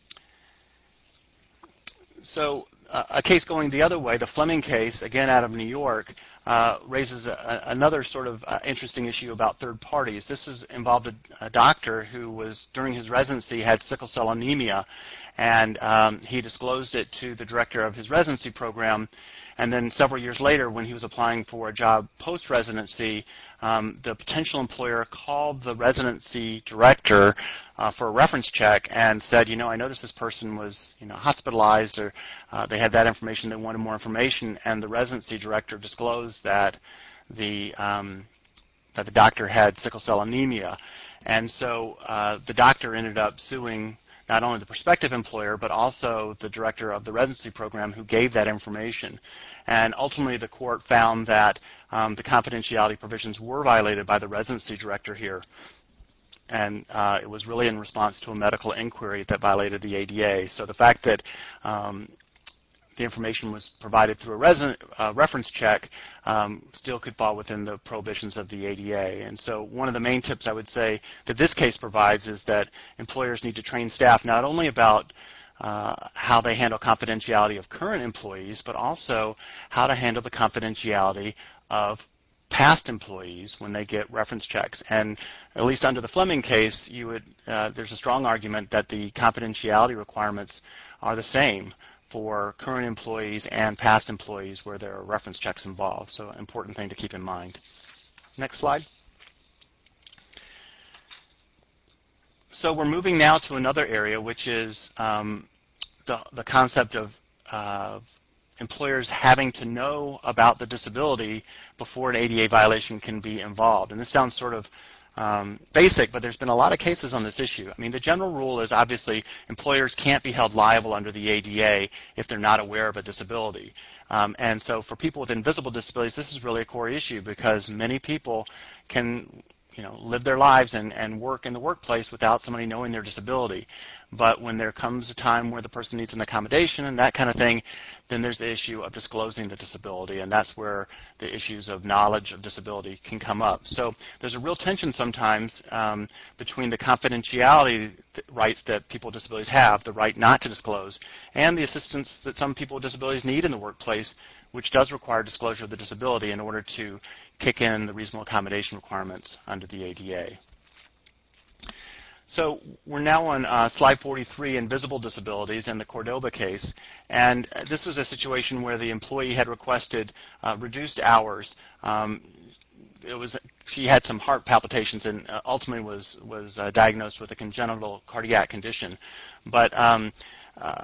So uh, a case going the other way, the Fleming case, again out of New York, uh, raises a, another sort of uh, interesting issue about third parties. This is involved a, a doctor who was, during his residency, had sickle cell anemia, and um, he disclosed it to the director of his residency program. And then several years later, when he was applying for a job post-residency, um, the potential employer called the residency director uh, for a reference check and said, you know, I noticed this person was, you know, hospitalized, or uh, they had that information, they wanted more information, and the residency director disclosed that the um, that the doctor had sickle cell anemia. And so uh, the doctor ended up suing not only the prospective employer, but also the director of the residency program who gave that information. And ultimately, the court found that um, the confidentiality provisions were violated by the residency director here. And uh, it was really in response to a medical inquiry that violated the A D A. So the fact that um, the information was provided through a resident, uh, reference check um, still could fall within the prohibitions of the A D A. And so one of the main tips I would say that this case provides is that employers need to train staff not only about uh, how they handle confidentiality of current employees, but also how to handle the confidentiality of past employees when they get reference checks. And at least under the Fleming case, you would, uh, there's a strong argument that the confidentiality requirements are the same for current employees and past employees where there are reference checks involved. So an important thing to keep in mind. Next slide. So we're moving now to another area, which is um, the, the concept of uh, employers having to know about the disability before an A D A violation can be involved. And this sounds sort of Um, basic, but there's been a lot of cases on this issue. I mean, the general rule is obviously employers can't be held liable under the A D A if they're not aware of a disability. Um, and so for people with invisible disabilities, this is really a core issue because many people can, you know, live their lives and, and work in the workplace without somebody knowing their disability. But when there comes a time where the person needs an accommodation and that kind of thing, then there's the issue of disclosing the disability, and that's where the issues of knowledge of disability can come up. So there's a real tension sometimes um, between the confidentiality rights that people with disabilities have, the right not to disclose, and the assistance that some people with disabilities need in the workplace, which does require disclosure of the disability in order to kick in the reasonable accommodation requirements under the A D A. So we're now on uh, slide forty-three, invisible disabilities, in the Cordoba case. And this was a situation where the employee had requested uh, reduced hours. Um, it was she had some heart palpitations and uh, ultimately was was uh, diagnosed with a congenital cardiac condition. But um, uh,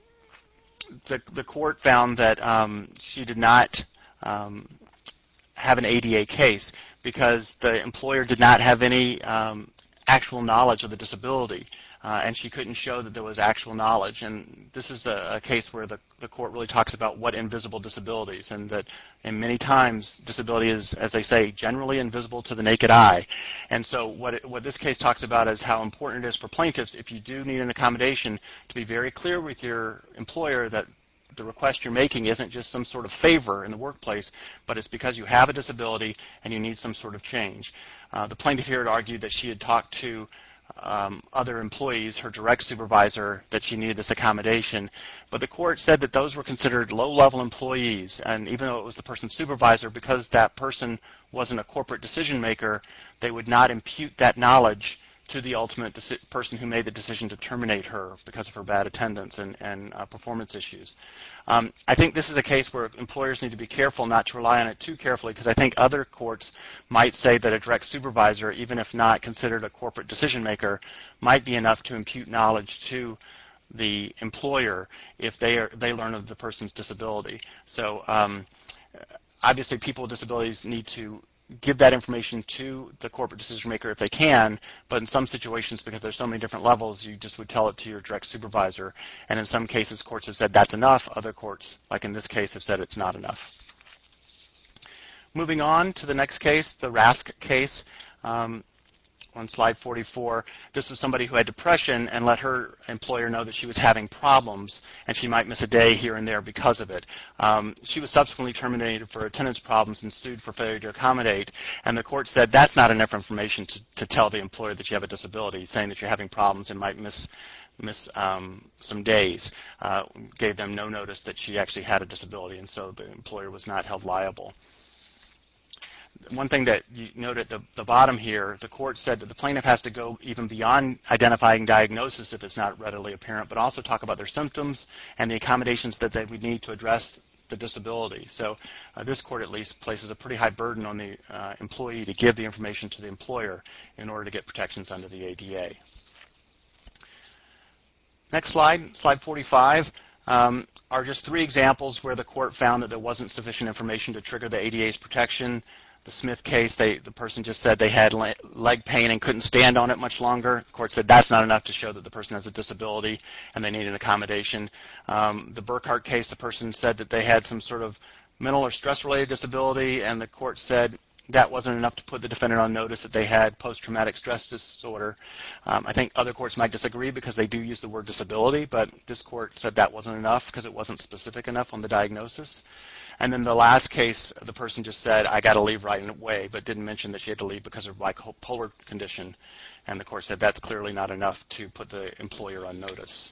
the the court found that um, she did not um, have an A D A case because the employer did not have any um, actual knowledge of the disability, uh, and she couldn't show that there was actual knowledge. And this is a, a case where the, the court really talks about what invisible disabilities, and that and many times disability is, as they say, generally invisible to the naked eye. And so what, it, what this case talks about is how important it is for plaintiffs, if you do need an accommodation, to be very clear with your employer that the request you're making isn't just some sort of favor in the workplace, but it's because you have a disability and you need some sort of change. Uh, the plaintiff here had argued that she had talked to um, other employees, her direct supervisor, that she needed this accommodation, but the court said that those were considered low-level employees, and even though it was the person's supervisor, because that person wasn't a corporate decision maker, they would not impute that knowledge to the ultimate person who made the decision to terminate her because of her bad attendance and, and uh, performance issues. Um, I think this is a case where employers need to be careful not to rely on it too carefully, because I think other courts might say that a direct supervisor, even if not considered a corporate decision maker, might be enough to impute knowledge to the employer if they are, they learn of the person's disability. So um, obviously people with disabilities need to give that information to the corporate decision maker if they can, but in some situations, because there's so many different levels, you just would tell it to your direct supervisor. And in some cases, courts have said that's enough. Other courts, like in this case, have said it's not enough. Moving on to the next case, the Rask case. Um, on slide forty-four, this was somebody who had depression and let her employer know that she was having problems and she might miss a day here and there because of it. Um, she was subsequently terminated for attendance problems and sued for failure to accommodate, and the court said that's not enough information to, to tell the employer that you have a disability, saying that you're having problems and might miss miss um, some days. Uh, gave them no notice that she actually had a disability, and so the employer was not held liable. One thing that you note at the, the bottom here, the court said that the plaintiff has to go even beyond identifying diagnosis if it's not readily apparent, but also talk about their symptoms and the accommodations that they would need to address the disability. So uh, this court at least places a pretty high burden on the uh, employee to give the information to the employer in order to get protections under the A D A. Next slide, slide forty-five. Um, are just three examples where the court found that there wasn't sufficient information to trigger the A D A's protection. The Smith case, they, the person just said they had le leg pain and couldn't stand on it much longer. The court said that's not enough to show that the person has a disability and they need an accommodation. Um, the Burkhart case, the person said that they had some sort of mental or stress-related disability, and the court said that wasn't enough to put the defendant on notice that they had post-traumatic stress disorder. Um, I think other courts might disagree because they do use the word disability, but this court said that wasn't enough because it wasn't specific enough on the diagnosis. And then the last case, the person just said, I got to leave right away, but didn't mention that she had to leave because of bipolar condition. And the court said that's clearly not enough to put the employer on notice.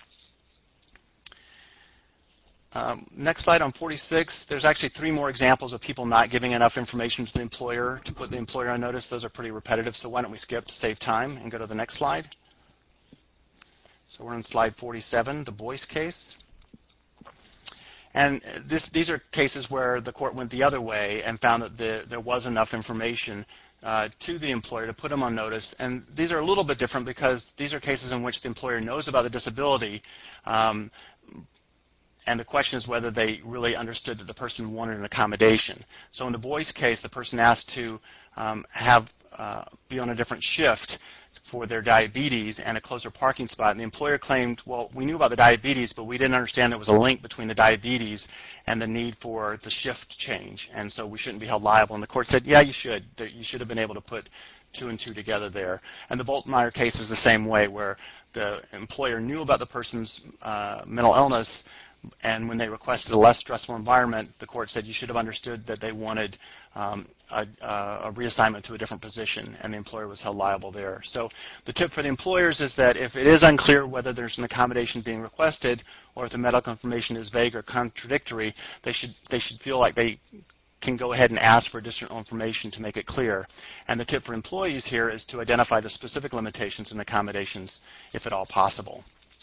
Um, next slide on forty-six, there's actually three more examples of people not giving enough information to the employer to put the employer on notice. Those are pretty repetitive, so why don't we skip to save time and go to the next slide. So we're on slide forty-seven, the Boyce case. And this, these are cases where the court went the other way and found that the, there was enough information uh, to the employer to put them on notice. And these are a little bit different because these are cases in which the employer knows about the disability, um, and the question is whether they really understood that the person wanted an accommodation. So in the Boyce case, the person asked to um, have uh, be on a different shift for their diabetes and a closer parking spot. And the employer claimed, well, we knew about the diabetes, but we didn't understand there was a link between the diabetes and the need for the shift change. And so we shouldn't be held liable. And the court said, yeah, you should. You should have been able to put two and two together there. And the Boltmeyer case is the same way, where the employer knew about the person's uh, mental illness, and when they requested a less stressful environment, the court said you should have understood that they wanted um, a, a reassignment to a different position, and the employer was held liable there. So the tip for the employers is that if it is unclear whether there's an accommodation being requested or if the medical information is vague or contradictory, they should, they should feel like they can go ahead and ask for additional information to make it clear. And the tip for employees here is to identify the specific limitations and accommodations, if at all possible.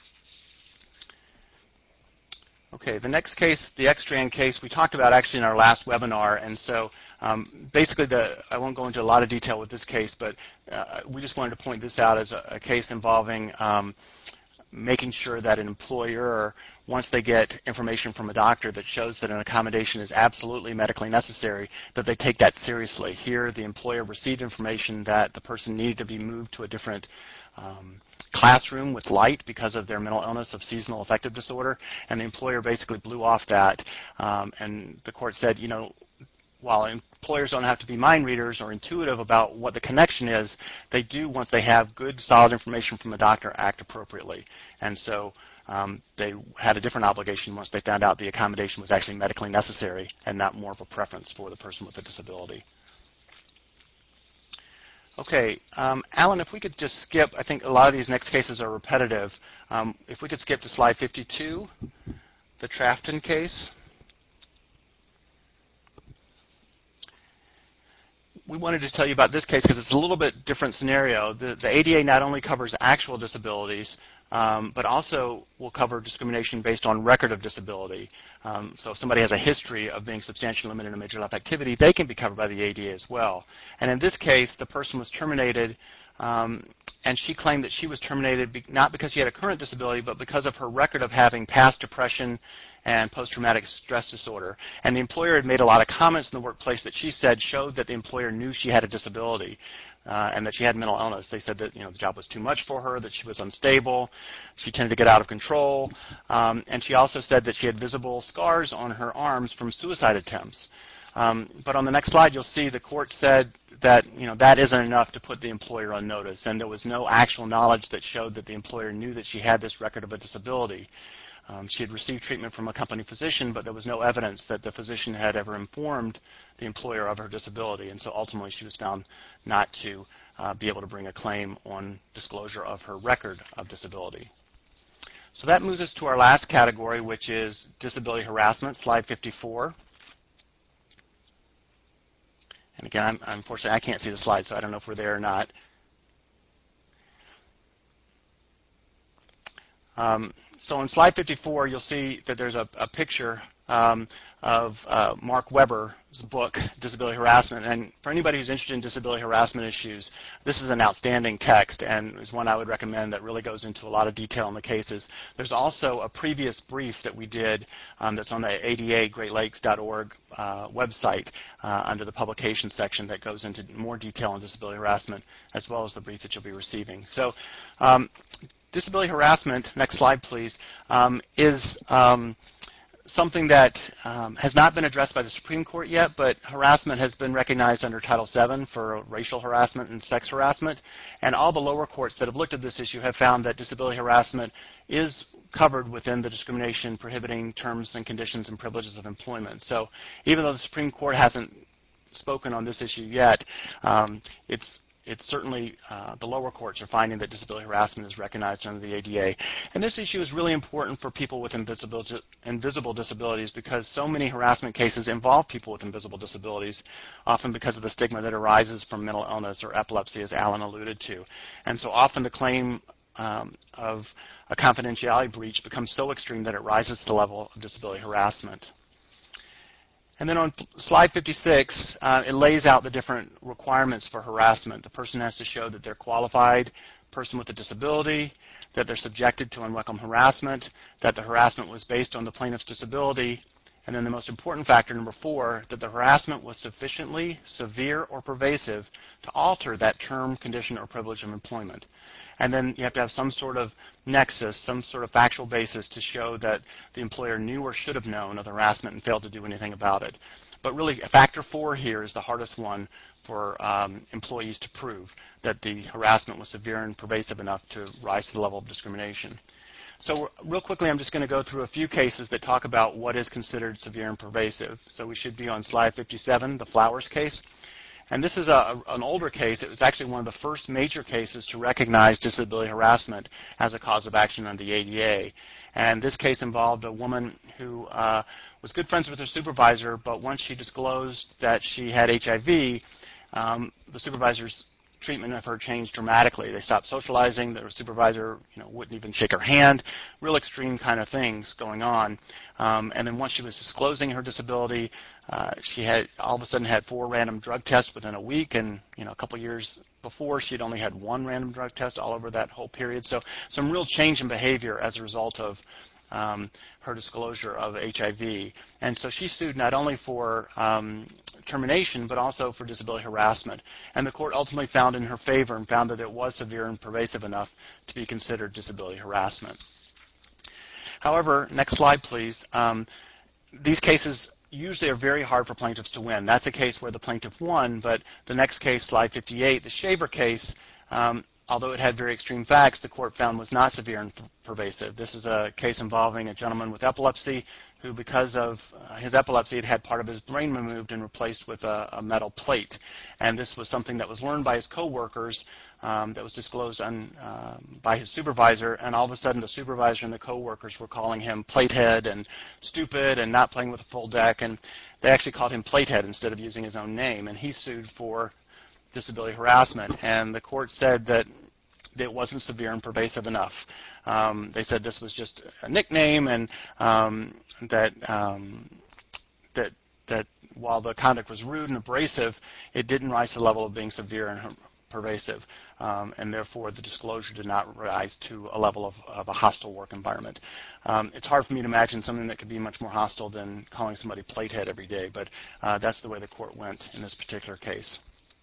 Okay, the next case, the X-Strand case, we talked about actually in our last webinar, and so um, basically the, I won't go into a lot of detail with this case, but uh, we just wanted to point this out as a, a case involving um, making sure that an employer, once they get information from a doctor that shows that an accommodation is absolutely medically necessary, that they take that seriously. Here, the employer received information that the person needed to be moved to a different um, classroom with light because of their mental illness of seasonal affective disorder, and the employer basically blew off that, um, and the court said, you know, while employers don't have to be mind readers or intuitive about what the connection is, they do, once they have good, solid information from a doctor, act appropriately. And so um, they had a different obligation once they found out the accommodation was actually medically necessary and not more of a preference for the person with a disability. Okay, um, Alan, if we could just skip, I think a lot of these next cases are repetitive. Um, if we could skip to slide fifty-two, the Trafton case. We wanted to tell you about this case because it's a little bit different scenario. The, the A D A not only covers actual disabilities, um, but also will cover discrimination based on record of disability. Um, so if somebody has a history of being substantially limited in major life activity, they can be covered by the A D A as well. And in this case, the person was terminated, um, and she claimed that she was terminated be not because she had a current disability, but because of her record of having past depression and post-traumatic stress disorder. And the employer had made a lot of comments in the workplace that she said showed that the employer knew she had a disability uh, and that she had mental illness. They said that, you know, the job was too much for her, that she was unstable, she tended to get out of control, um, and she also said that she had visible scars on her arms from suicide attempts. Um, but on the next slide, you'll see the court said that, you know, that isn't enough to put the employer on notice, and there was no actual knowledge that showed that the employer knew that she had this record of a disability. Um, she had received treatment from a company physician, but there was no evidence that the physician had ever informed the employer of her disability, and so ultimately she was found not to uh, be able to bring a claim on disclosure of her record of disability. So that moves us to our last category, which is disability harassment, slide fifty-four. And again, I'm, unfortunately, I can't see the slide, so I don't know if we're there or not. Um, so on slide fifty-four, you'll see that there's a, a picture um, of uh, Mark Weber's book, Disability Harassment. And for anybody who's interested in disability harassment issues, this is an outstanding text, and is one I would recommend that really goes into a lot of detail in the cases. There's also a previous brief that we did um, that's on the A D A Great Lakes dot org uh, website uh, under the publication section that goes into more detail on disability harassment, as well as the brief that you'll be receiving. So um, disability harassment, next slide please, um, is um, something that um, has not been addressed by the Supreme Court yet, but harassment has been recognized under Title seven for racial harassment and sex harassment, and all the lower courts that have looked at this issue have found that disability harassment is covered within the discrimination prohibiting terms and conditions and privileges of employment. So even though the Supreme Court hasn't spoken on this issue yet, um, it's It's certainly uh, the lower courts are finding that disability harassment is recognized under the A D A. And this issue is really important for people with invisible, invisible disabilities because so many harassment cases involve people with invisible disabilities, often because of the stigma that arises from mental illness or epilepsy, as Alan alluded to. And so often the claim um, of a confidentiality breach becomes so extreme that it rises to the level of disability harassment. And then on slide fifty-six, uh, it lays out the different requirements for harassment. The person has to show that they're a qualified person with a disability, that they're subjected to unwelcome harassment, that the harassment was based on the plaintiff's disability, and then the most important factor, number four, that the harassment was sufficiently severe or pervasive to alter that term, condition, or privilege of employment. And then you have to have some sort of nexus, some sort of factual basis to show that the employer knew or should have known of the harassment and failed to do anything about it. But really, factor four here is the hardest one for um, employees to prove, that the harassment was severe and pervasive enough to rise to the level of discrimination. So real quickly, I'm just going to go through a few cases that talk about what is considered severe and pervasive. So we should be on slide fifty-seven, the Flowers case. And this is a, an older case. It was actually one of the first major cases to recognize disability harassment as a cause of action under the A D A. And this case involved a woman who uh, was good friends with her supervisor, but once she disclosed that she had H I V, um, the supervisor's treatment of her changed dramatically. They stopped socializing. The supervisor, you know, wouldn't even shake her hand. Real extreme kind of things going on. Um, and then once she was disclosing her disability, uh, she had all of a sudden had four random drug tests within a week, and you know, a couple years before she'd only had one random drug test all over that whole period. So some real change in behavior as a result of Um, her disclosure of H I V. And so she sued not only for um, termination, but also for disability harassment. And the court ultimately found in her favor and found that it was severe and pervasive enough to be considered disability harassment. However, next slide, please. Um, these cases usually are very hard for plaintiffs to win. That's a case where the plaintiff won, but the next case, slide fifty-eight, the Shaver case, um, although it had very extreme facts, the court found was not severe and pervasive. This is a case involving a gentleman with epilepsy who, because of uh, his epilepsy, had had part of his brain removed and replaced with a, a metal plate. And this was something that was learned by his coworkers, um, that was disclosed on, um, by his supervisor, and all of a sudden the supervisor and the coworkers were calling him platehead and stupid and not playing with a full deck, and they actually called him platehead instead of using his own name, and he sued for disability harassment, and the court said that it wasn't severe and pervasive enough. Um, they said this was just a nickname, and um, that um, that that while the conduct was rude and abrasive, it didn't rise to the level of being severe and pervasive, um, and therefore the disclosure did not rise to a level of, of a hostile work environment. Um, it's hard for me to imagine something that could be much more hostile than calling somebody platehead every day, but uh, that's the way the court went in this particular case.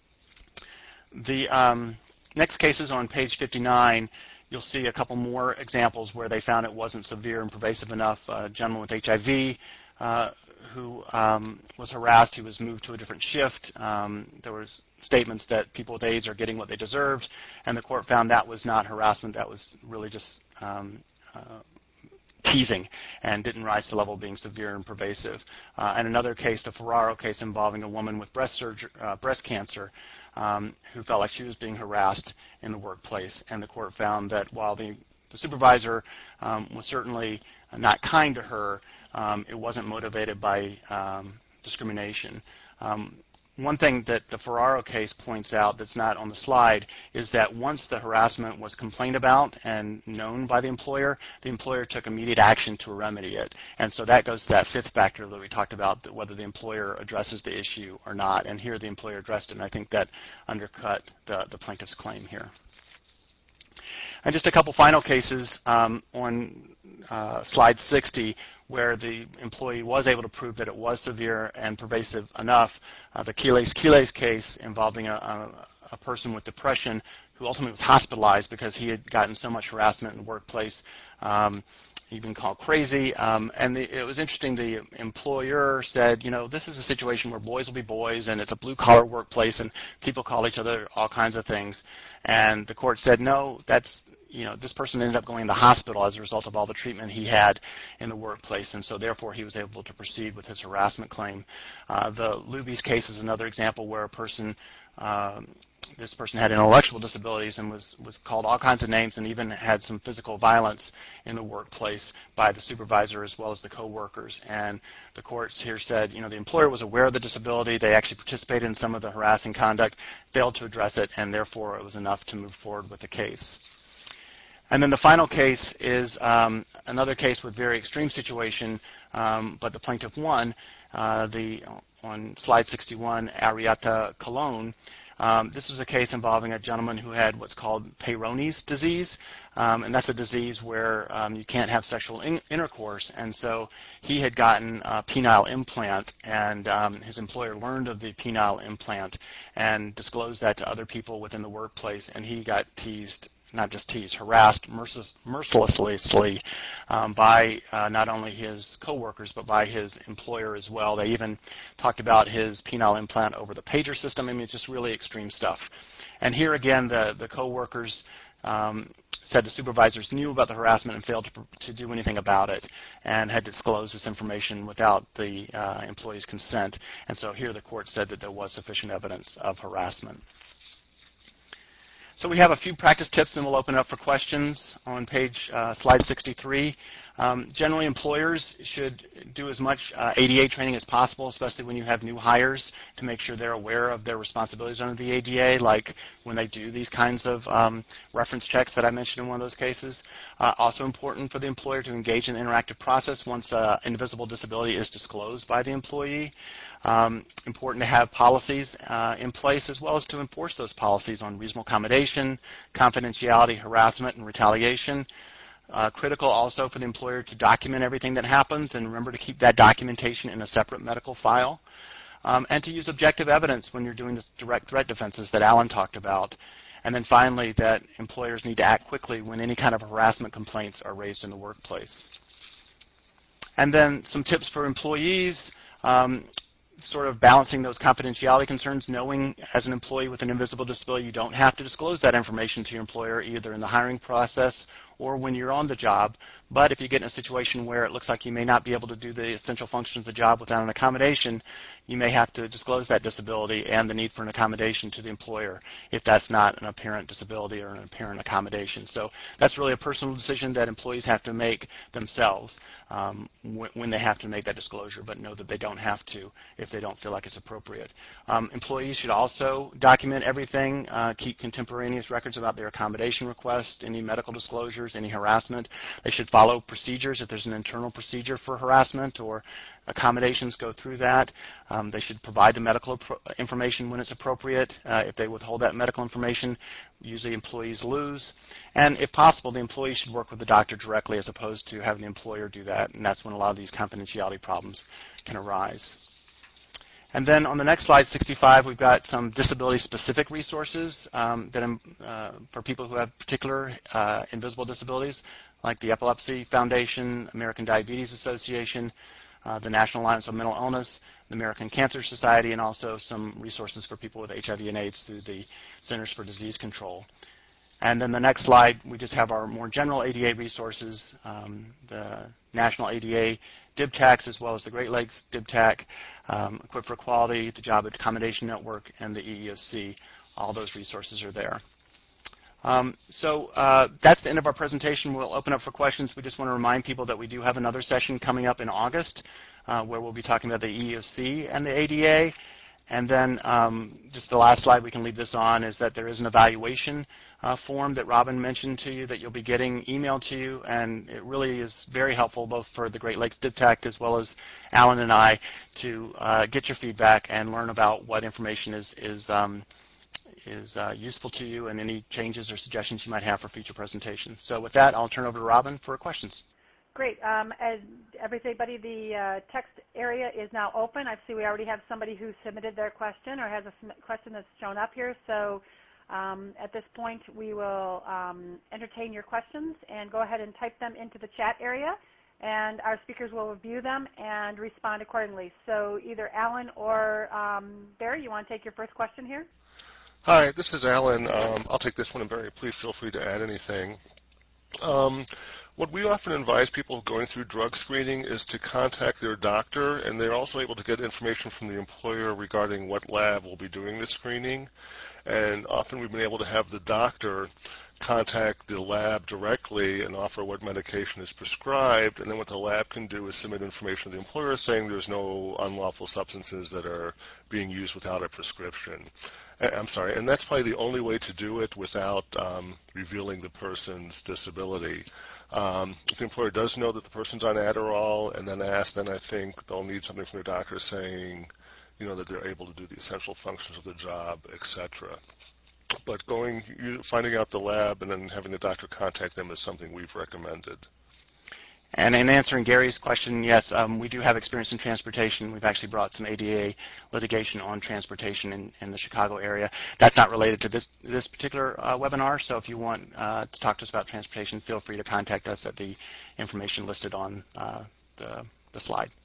The um, next cases on page fifty-nine, you'll see a couple more examples where they found it wasn't severe and pervasive enough. A gentleman with H I V uh, who um, was harassed, he was moved to a different shift. Um, there was statements that people with AIDS are getting what they deserved, and the court found that was not harassment. That was really just um, uh, teasing and didn't rise to the level of being severe and pervasive. Uh, and another case, the Ferraro case, involving a woman with breast surgery, uh, breast cancer um, who felt like she was being harassed in the workplace. And the court found that while the, the supervisor um, was certainly not kind to her, um, it wasn't motivated by um, discrimination. Um, One thing that the Ferraro case points out that's not on the slide is that once the harassment was complained about and known by the employer, the employer took immediate action to remedy it. And so that goes to that fifth factor that we talked about, that whether the employer addresses the issue or not. And here the employer addressed it, and I think that undercut the, the plaintiff's claim here. And just a couple final cases um, on uh, slide sixty, where the employee was able to prove that it was severe and pervasive enough. Uh, the Quiles Quiles case involving a, a, a person with depression who ultimately was hospitalized because he had gotten so much harassment in the workplace. Um, he'd been called crazy. Um, and the, it was interesting, the employer said, you know, this is a situation where boys will be boys, and it's a blue-collar workplace, and people call each other all kinds of things. And the court said, no, that's, you know, this person ended up going to the hospital as a result of all the treatment he had in the workplace, and so therefore he was able to proceed with his harassment claim. Uh, the Luby's case is another example where a person, um, this person had intellectual disabilities and was, was called all kinds of names and even had some physical violence in the workplace by the supervisor as well as the coworkers. And the courts here said, you know, the employer was aware of the disability, they actually participated in some of the harassing conduct, failed to address it, and therefore it was enough to move forward with the case. And then the final case is um, another case with very extreme situation, um, but the plaintiff won. Uh, the, on slide sixty-one, Arrieta Colon. Um, this was a case involving a gentleman who had what's called Peyronie's disease, um, and that's a disease where um, you can't have sexual in intercourse. And so he had gotten a penile implant, and um, his employer learned of the penile implant and disclosed that to other people within the workplace, and he got teased. Not just teased, harassed mercilessly um, by uh, not only his coworkers but by his employer as well. They even talked about his penile implant over the pager system. I mean, it's just really extreme stuff. And here again, the, the coworkers um, said the supervisors knew about the harassment and failed to, to do anything about it and had disclosed this information without the uh, employee's consent. And so here the court said that there was sufficient evidence of harassment. So we have a few practice tips, and we'll open up for questions on page uh, slide sixty-three. Um, generally, employers should do as much uh, A D A training as possible, especially when you have new hires, to make sure they're aware of their responsibilities under the A D A, like when they do these kinds of um, reference checks that I mentioned in one of those cases. Uh, also important for the employer to engage in an interactive process once uh, invisible disability is disclosed by the employee. Um, important to have policies uh, in place, as well as to enforce those policies on reasonable accommodation, confidentiality, harassment, and retaliation. Uh, critical also for the employer to document everything that happens, and remember to keep that documentation in a separate medical file. Um, and to use objective evidence when you're doing the direct threat defenses that Alan talked about. And then finally, that employers need to act quickly when any kind of harassment complaints are raised in the workplace. And then some tips for employees. Um, sort of balancing those confidentiality concerns, knowing as an employee with an invisible disability you don't have to disclose that information to your employer either in the hiring process or when you're on the job. But if you get in a situation where it looks like you may not be able to do the essential functions of the job without an accommodation, you may have to disclose that disability and the need for an accommodation to the employer if that's not an apparent disability or an apparent accommodation. So that's really a personal decision that employees have to make themselves um, when they have to make that disclosure, but know that they don't have to if they don't feel like it's appropriate. Um, employees should also document everything, uh, keep contemporaneous records about their accommodation request, any medical disclosures, any harassment. They should follow procedures if there's an internal procedure for harassment or accommodations, go through that. Um, they should provide the medical information when it's appropriate. Uh, if they withhold that medical information, usually employees lose. And if possible, the employee should work with the doctor directly as opposed to having the employer do that, and that's when a lot of these confidentiality problems can arise. And then on the next slide, sixty-five, we've got some disability-specific resources um, that uh, for people who have particular uh, invisible disabilities, like the Epilepsy Foundation, American Diabetes Association, uh, the National Alliance on Mental Illness, the American Cancer Society, and also some resources for people with H I V and AIDS through the Centers for Disease Control. And then the next slide, we just have our more general A D A resources, um, the National A D A D I B TACs, as well as the Great Lakes D I B TAC, um, Equip for Equality, the Job Accommodation Network, and the E E O C. All those resources are there. Um, so uh, that's the end of our presentation. We'll open up for questions. We just want to remind people that we do have another session coming up in August uh, where we'll be talking about the E E O C and the A D A. And then um, just the last slide, we can leave this on, is that there is an evaluation uh, form that Robin mentioned to you that you'll be getting emailed to you, and it really is very helpful both for the Great Lakes D I B TAC as well as Alan and I to uh, get your feedback and learn about what information is, is, um, is uh, useful to you and any changes or suggestions you might have for future presentations. So with that, I'll turn over to Robin for questions. Great. Um, as everybody, the uh, text area is now open. I see we already have somebody who submitted their question or has a question that's shown up here. So um, at this point, we will um, entertain your questions and go ahead and type them into the chat area, and our speakers will review them and respond accordingly. So either Alan or um, Barry, you want to take your first question here? Hi, this is Alan. Um, I'll take this one, and Barry, please feel free to add anything. Um, what we often advise people going through drug screening is to contact their doctor, and they're also able to get information from the employer regarding what lab will be doing the screening. And often we've been able to have the doctor contact the lab directly and offer what medication is prescribed, and then what the lab can do is submit information to the employer saying there's no unlawful substances that are being used without a prescription. I'm sorry, and that's probably the only way to do it without um, revealing the person's disability. Um, if the employer does know that the person's on Adderall and then asks, then I think they'll need something from their doctor saying, you know, that they're able to do the essential functions of the job, et cetera. But going, you, finding out the lab and then having the doctor contact them is something we've recommended. And in answering Gary's question, yes, um, we do have experience in transportation. We've actually brought some A D A litigation on transportation in, in the Chicago area. That's not related to this, this particular uh, webinar, so if you want uh, to talk to us about transportation, feel free to contact us at the information listed on uh, the, the slide.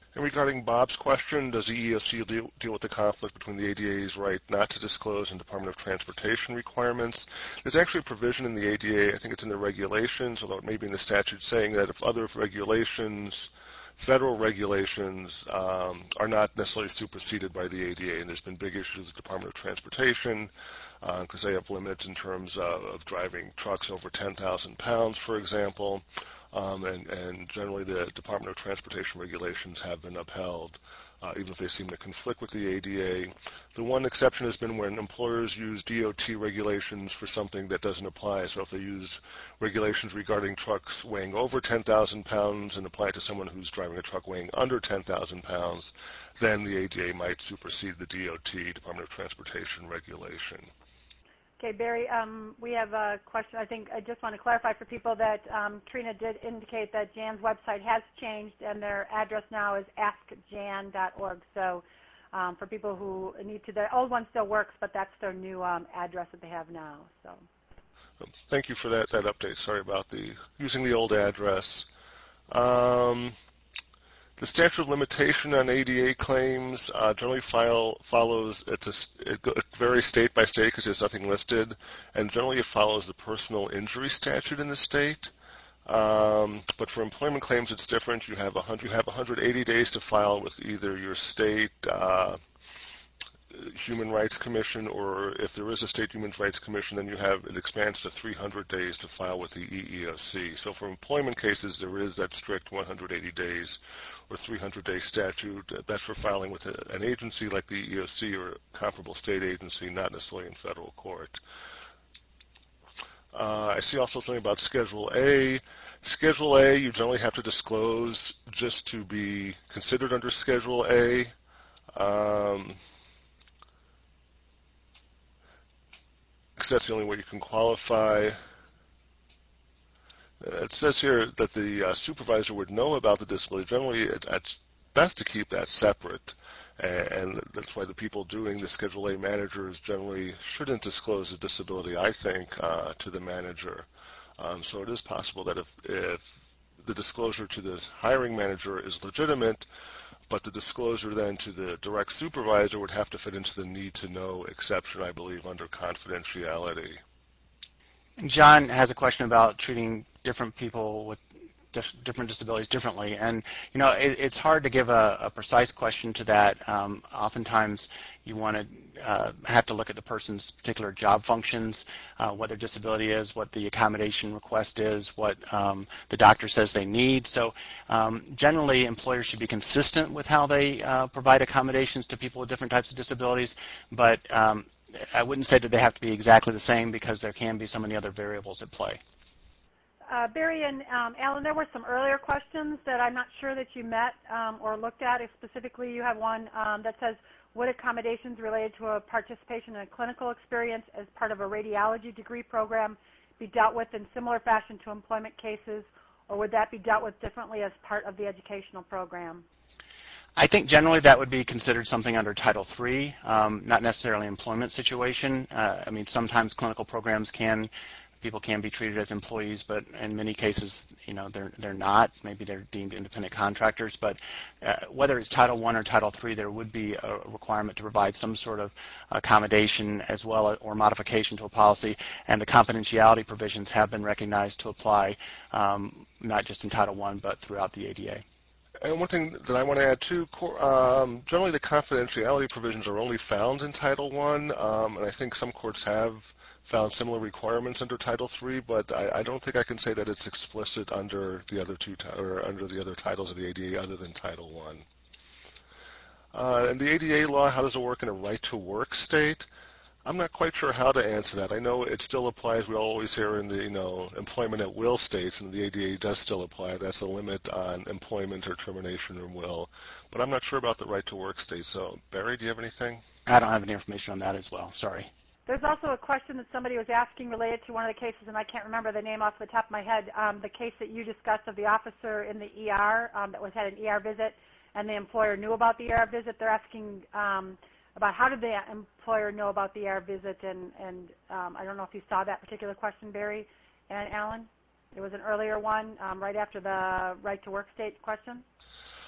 And regarding Bob's question, does the E E O C deal, deal with the conflict between the A D A's right not to disclose and Department of Transportation requirements? There's actually a provision in the A D A, I think it's in the regulations, although it may be in the statute, saying that if other regulations, federal regulations, um, are not necessarily superseded by the A D A, and there's been big issues with the Department of Transportation because uh, they have limits in terms of, of driving trucks over ten thousand pounds, for example. Um, and, and generally the Department of Transportation regulations have been upheld, uh, even if they seem to conflict with the A D A. The one exception has been when employers use D O T regulations for something that doesn't apply. So if they use regulations regarding trucks weighing over ten thousand pounds and apply it to someone who's driving a truck weighing under ten thousand pounds, then the A D A might supersede the D O T, Department of Transportation regulation. Okay, Barry, um, we have a question. I think I just want to clarify for people that um, Trina did indicate that Jan's website has changed, and their address now is ask jan dot org. So um, for people who need to, the old one still works, but that's their new um, address that they have now. So. Thank you for that, that update. Sorry about the using the old address. Um, The statute of limitation on A D A claims uh, generally file, follows, it's a, it, it varies state by state because there's nothing listed, and generally it follows the personal injury statute in the state. Um, but for employment claims, it's different. You have, one hundred, you have one hundred eighty days to file with either your state uh, Human Rights Commission, or if there is a state Human Rights Commission, then you have, it expands to three hundred days to file with the E E O C. So for employment cases, there is that strict one hundred eighty days or three hundred day statute. That's for filing with a, an agency like the E E O C or a comparable state agency, not necessarily in federal court. Uh, I see also something about Schedule A. Schedule A, you generally have to disclose just to be considered under Schedule A. Um, because that's the only way you can qualify. It says here that the uh, supervisor would know about the disability. Generally, it, it's best to keep that separate, and, and that's why the people doing the Schedule A managers generally shouldn't disclose the disability, I think, uh, to the manager. Um, so it is possible that if, if the disclosure to the hiring manager is legitimate, but the disclosure then to the direct supervisor would have to fit into the need-to-know exception, I believe, under confidentiality. John has a question about treating different people with dif different disabilities differently. And, you know, it, it's hard to give a, a precise question to that. Um, oftentimes, you want to uh, have to look at the person's particular job functions, uh, what their disability is, what the accommodation request is, what um, the doctor says they need. So um, generally, employers should be consistent with how they uh, provide accommodations to people with different types of disabilities, but um, I wouldn't say that they have to be exactly the same because there can be so many other variables at play. Uh, Barry and um, Alan, there were some earlier questions that I'm not sure that you met um, or looked at. If specifically, you have one um, that says, would accommodations related to a participation in a clinical experience as part of a radiology degree program be dealt with in similar fashion to employment cases, or would that be dealt with differently as part of the educational program? I think generally that would be considered something under Title three, um, not necessarily employment situation. Uh, I mean, sometimes clinical programs can, people can be treated as employees, but in many cases, you know, they're they're not. Maybe they're deemed independent contractors. But uh, whether it's Title one or Title three, there would be a requirement to provide some sort of accommodation as well or modification to a policy. And the confidentiality provisions have been recognized to apply um, not just in Title one, but throughout the A D A. And one thing that I want to add too, um, generally the confidentiality provisions are only found in Title one, um, and I think some courts have found similar requirements under Title three, but I, I don't think I can say that it's explicit under the other two or under the other titles of the A D A other than Title one. Uh, and the A D A law, how does it work in a right-to-work state? I'm not quite sure how to answer that. I know it still applies. We always hear in the, you know, employment at will states, and the A D A does still apply. That's a limit on employment or termination or will. But I'm not sure about the right to work state. So, Barry, do you have anything? I don't have any information on that as well. Sorry. There's also a question that somebody was asking related to one of the cases, and I can't remember the name off the top of my head, um, the case that you discussed of the officer in the E R um, that was had an E R visit, and the employer knew about the E R visit. They're asking um, about how did the employer know about the E R visit, and, and um, I don't know if you saw that particular question, Barry and Alan. There was an earlier one um, right after the right to work state question.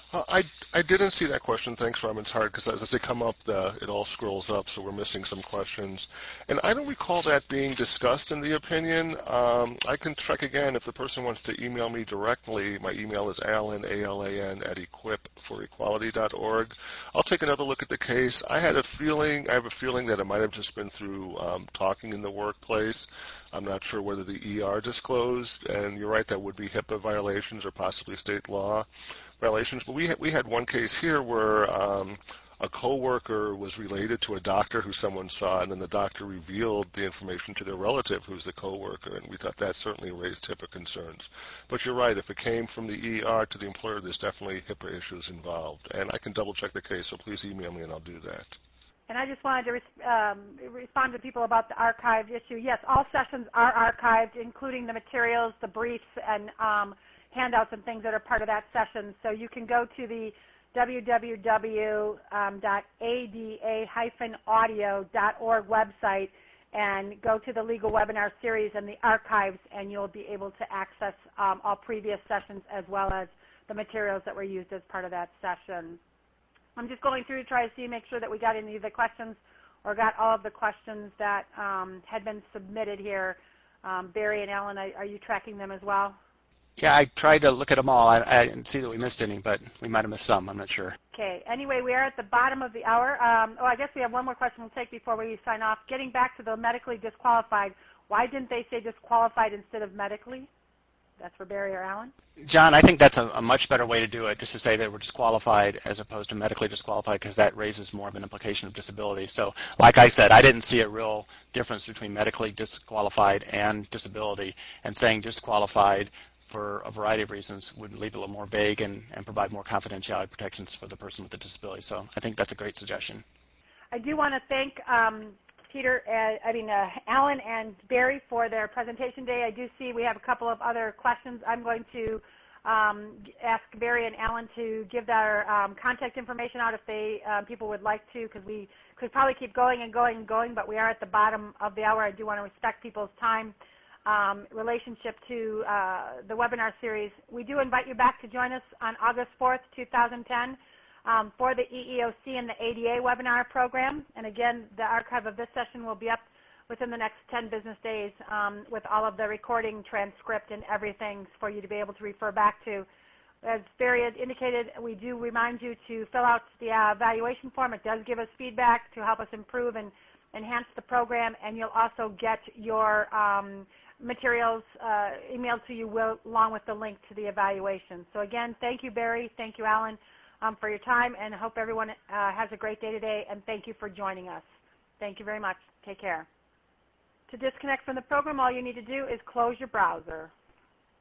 Uh, I, I didn't see that question. Thanks, Robin. It's hard because as they come up, the, it all scrolls up, so we're missing some questions. And I don't recall that being discussed in the opinion. Um, I can check again if the person wants to email me directly. My email is alan, A L A N, at equip for equality dot org. I'll take another look at the case. I had a feeling, I have a feeling that it might have just been through um, talking in the workplace. I'm not sure whether the E R disclosed, and you're right, that would be HIPAA violations or possibly state law violations. But we had, we had one case here where um, a coworker was related to a doctor who someone saw, and then the doctor revealed the information to their relative who's the coworker, and we thought that certainly raised HIPAA concerns. But you're right, if it came from the E R to the employer, there's definitely HIPAA issues involved. And I can double check the case, so please email me and I'll do that. And I just wanted to res- um, respond to people about the archived issue. Yes, all sessions are archived, including the materials, the briefs, and um, handouts and things that are part of that session. So you can go to the w w w dot a d a dash audio dot org website and go to the legal webinar series and the archives, and you'll be able to access um, all previous sessions as well as the materials that were used as part of that session. I'm just going through to try to see, make sure that we got any of the questions or got all of the questions that um, had been submitted here. Um, Barry and Alan, are you tracking them as well? Yeah, I tried to look at them all. I, I didn't see that we missed any, but we might have missed some. I'm not sure. Okay. Anyway, we are at the bottom of the hour. Um, oh, I guess we have one more question we'll take before we sign off. Getting back to the medically disqualified, why didn't they say disqualified instead of medically? That's for Barry or Alan. John, I think that's a, a much better way to do it, just to say that we're disqualified as opposed to medically disqualified, because that raises more of an implication of disability. So, like I said, I didn't see a real difference between medically disqualified and disability, and saying disqualified for a variety of reasons would leave it a little more vague and, and provide more confidentiality protections for the person with the disability. So I think that's a great suggestion. I do want to thank um, Peter, uh, I mean, uh, Alan and Barry for their presentation today. I do see we have a couple of other questions. I'm going to um, ask Barry and Alan to give their um, contact information out if they uh, people would like to, because we could probably keep going and going and going, but we are at the bottom of the hour. I do want to respect people's time. Um, relationship to uh, the webinar series. We do invite you back to join us on August fourth, two thousand ten um, for the E E O C and the A D A webinar program. And again, the archive of this session will be up within the next ten business days um, with all of the recording, transcript, and everything for you to be able to refer back to. As Barry had indicated, we do remind you to fill out the uh, evaluation form. It does give us feedback to help us improve and enhance the program, and you'll also get your um, materials uh, emailed to you will, along with the link to the evaluation. So again, thank you, Barry. Thank you, Alan, um, for your time, and I hope everyone uh, has a great day today, and thank you for joining us. Thank you very much. Take care. To disconnect from the program, all you need to do is close your browser.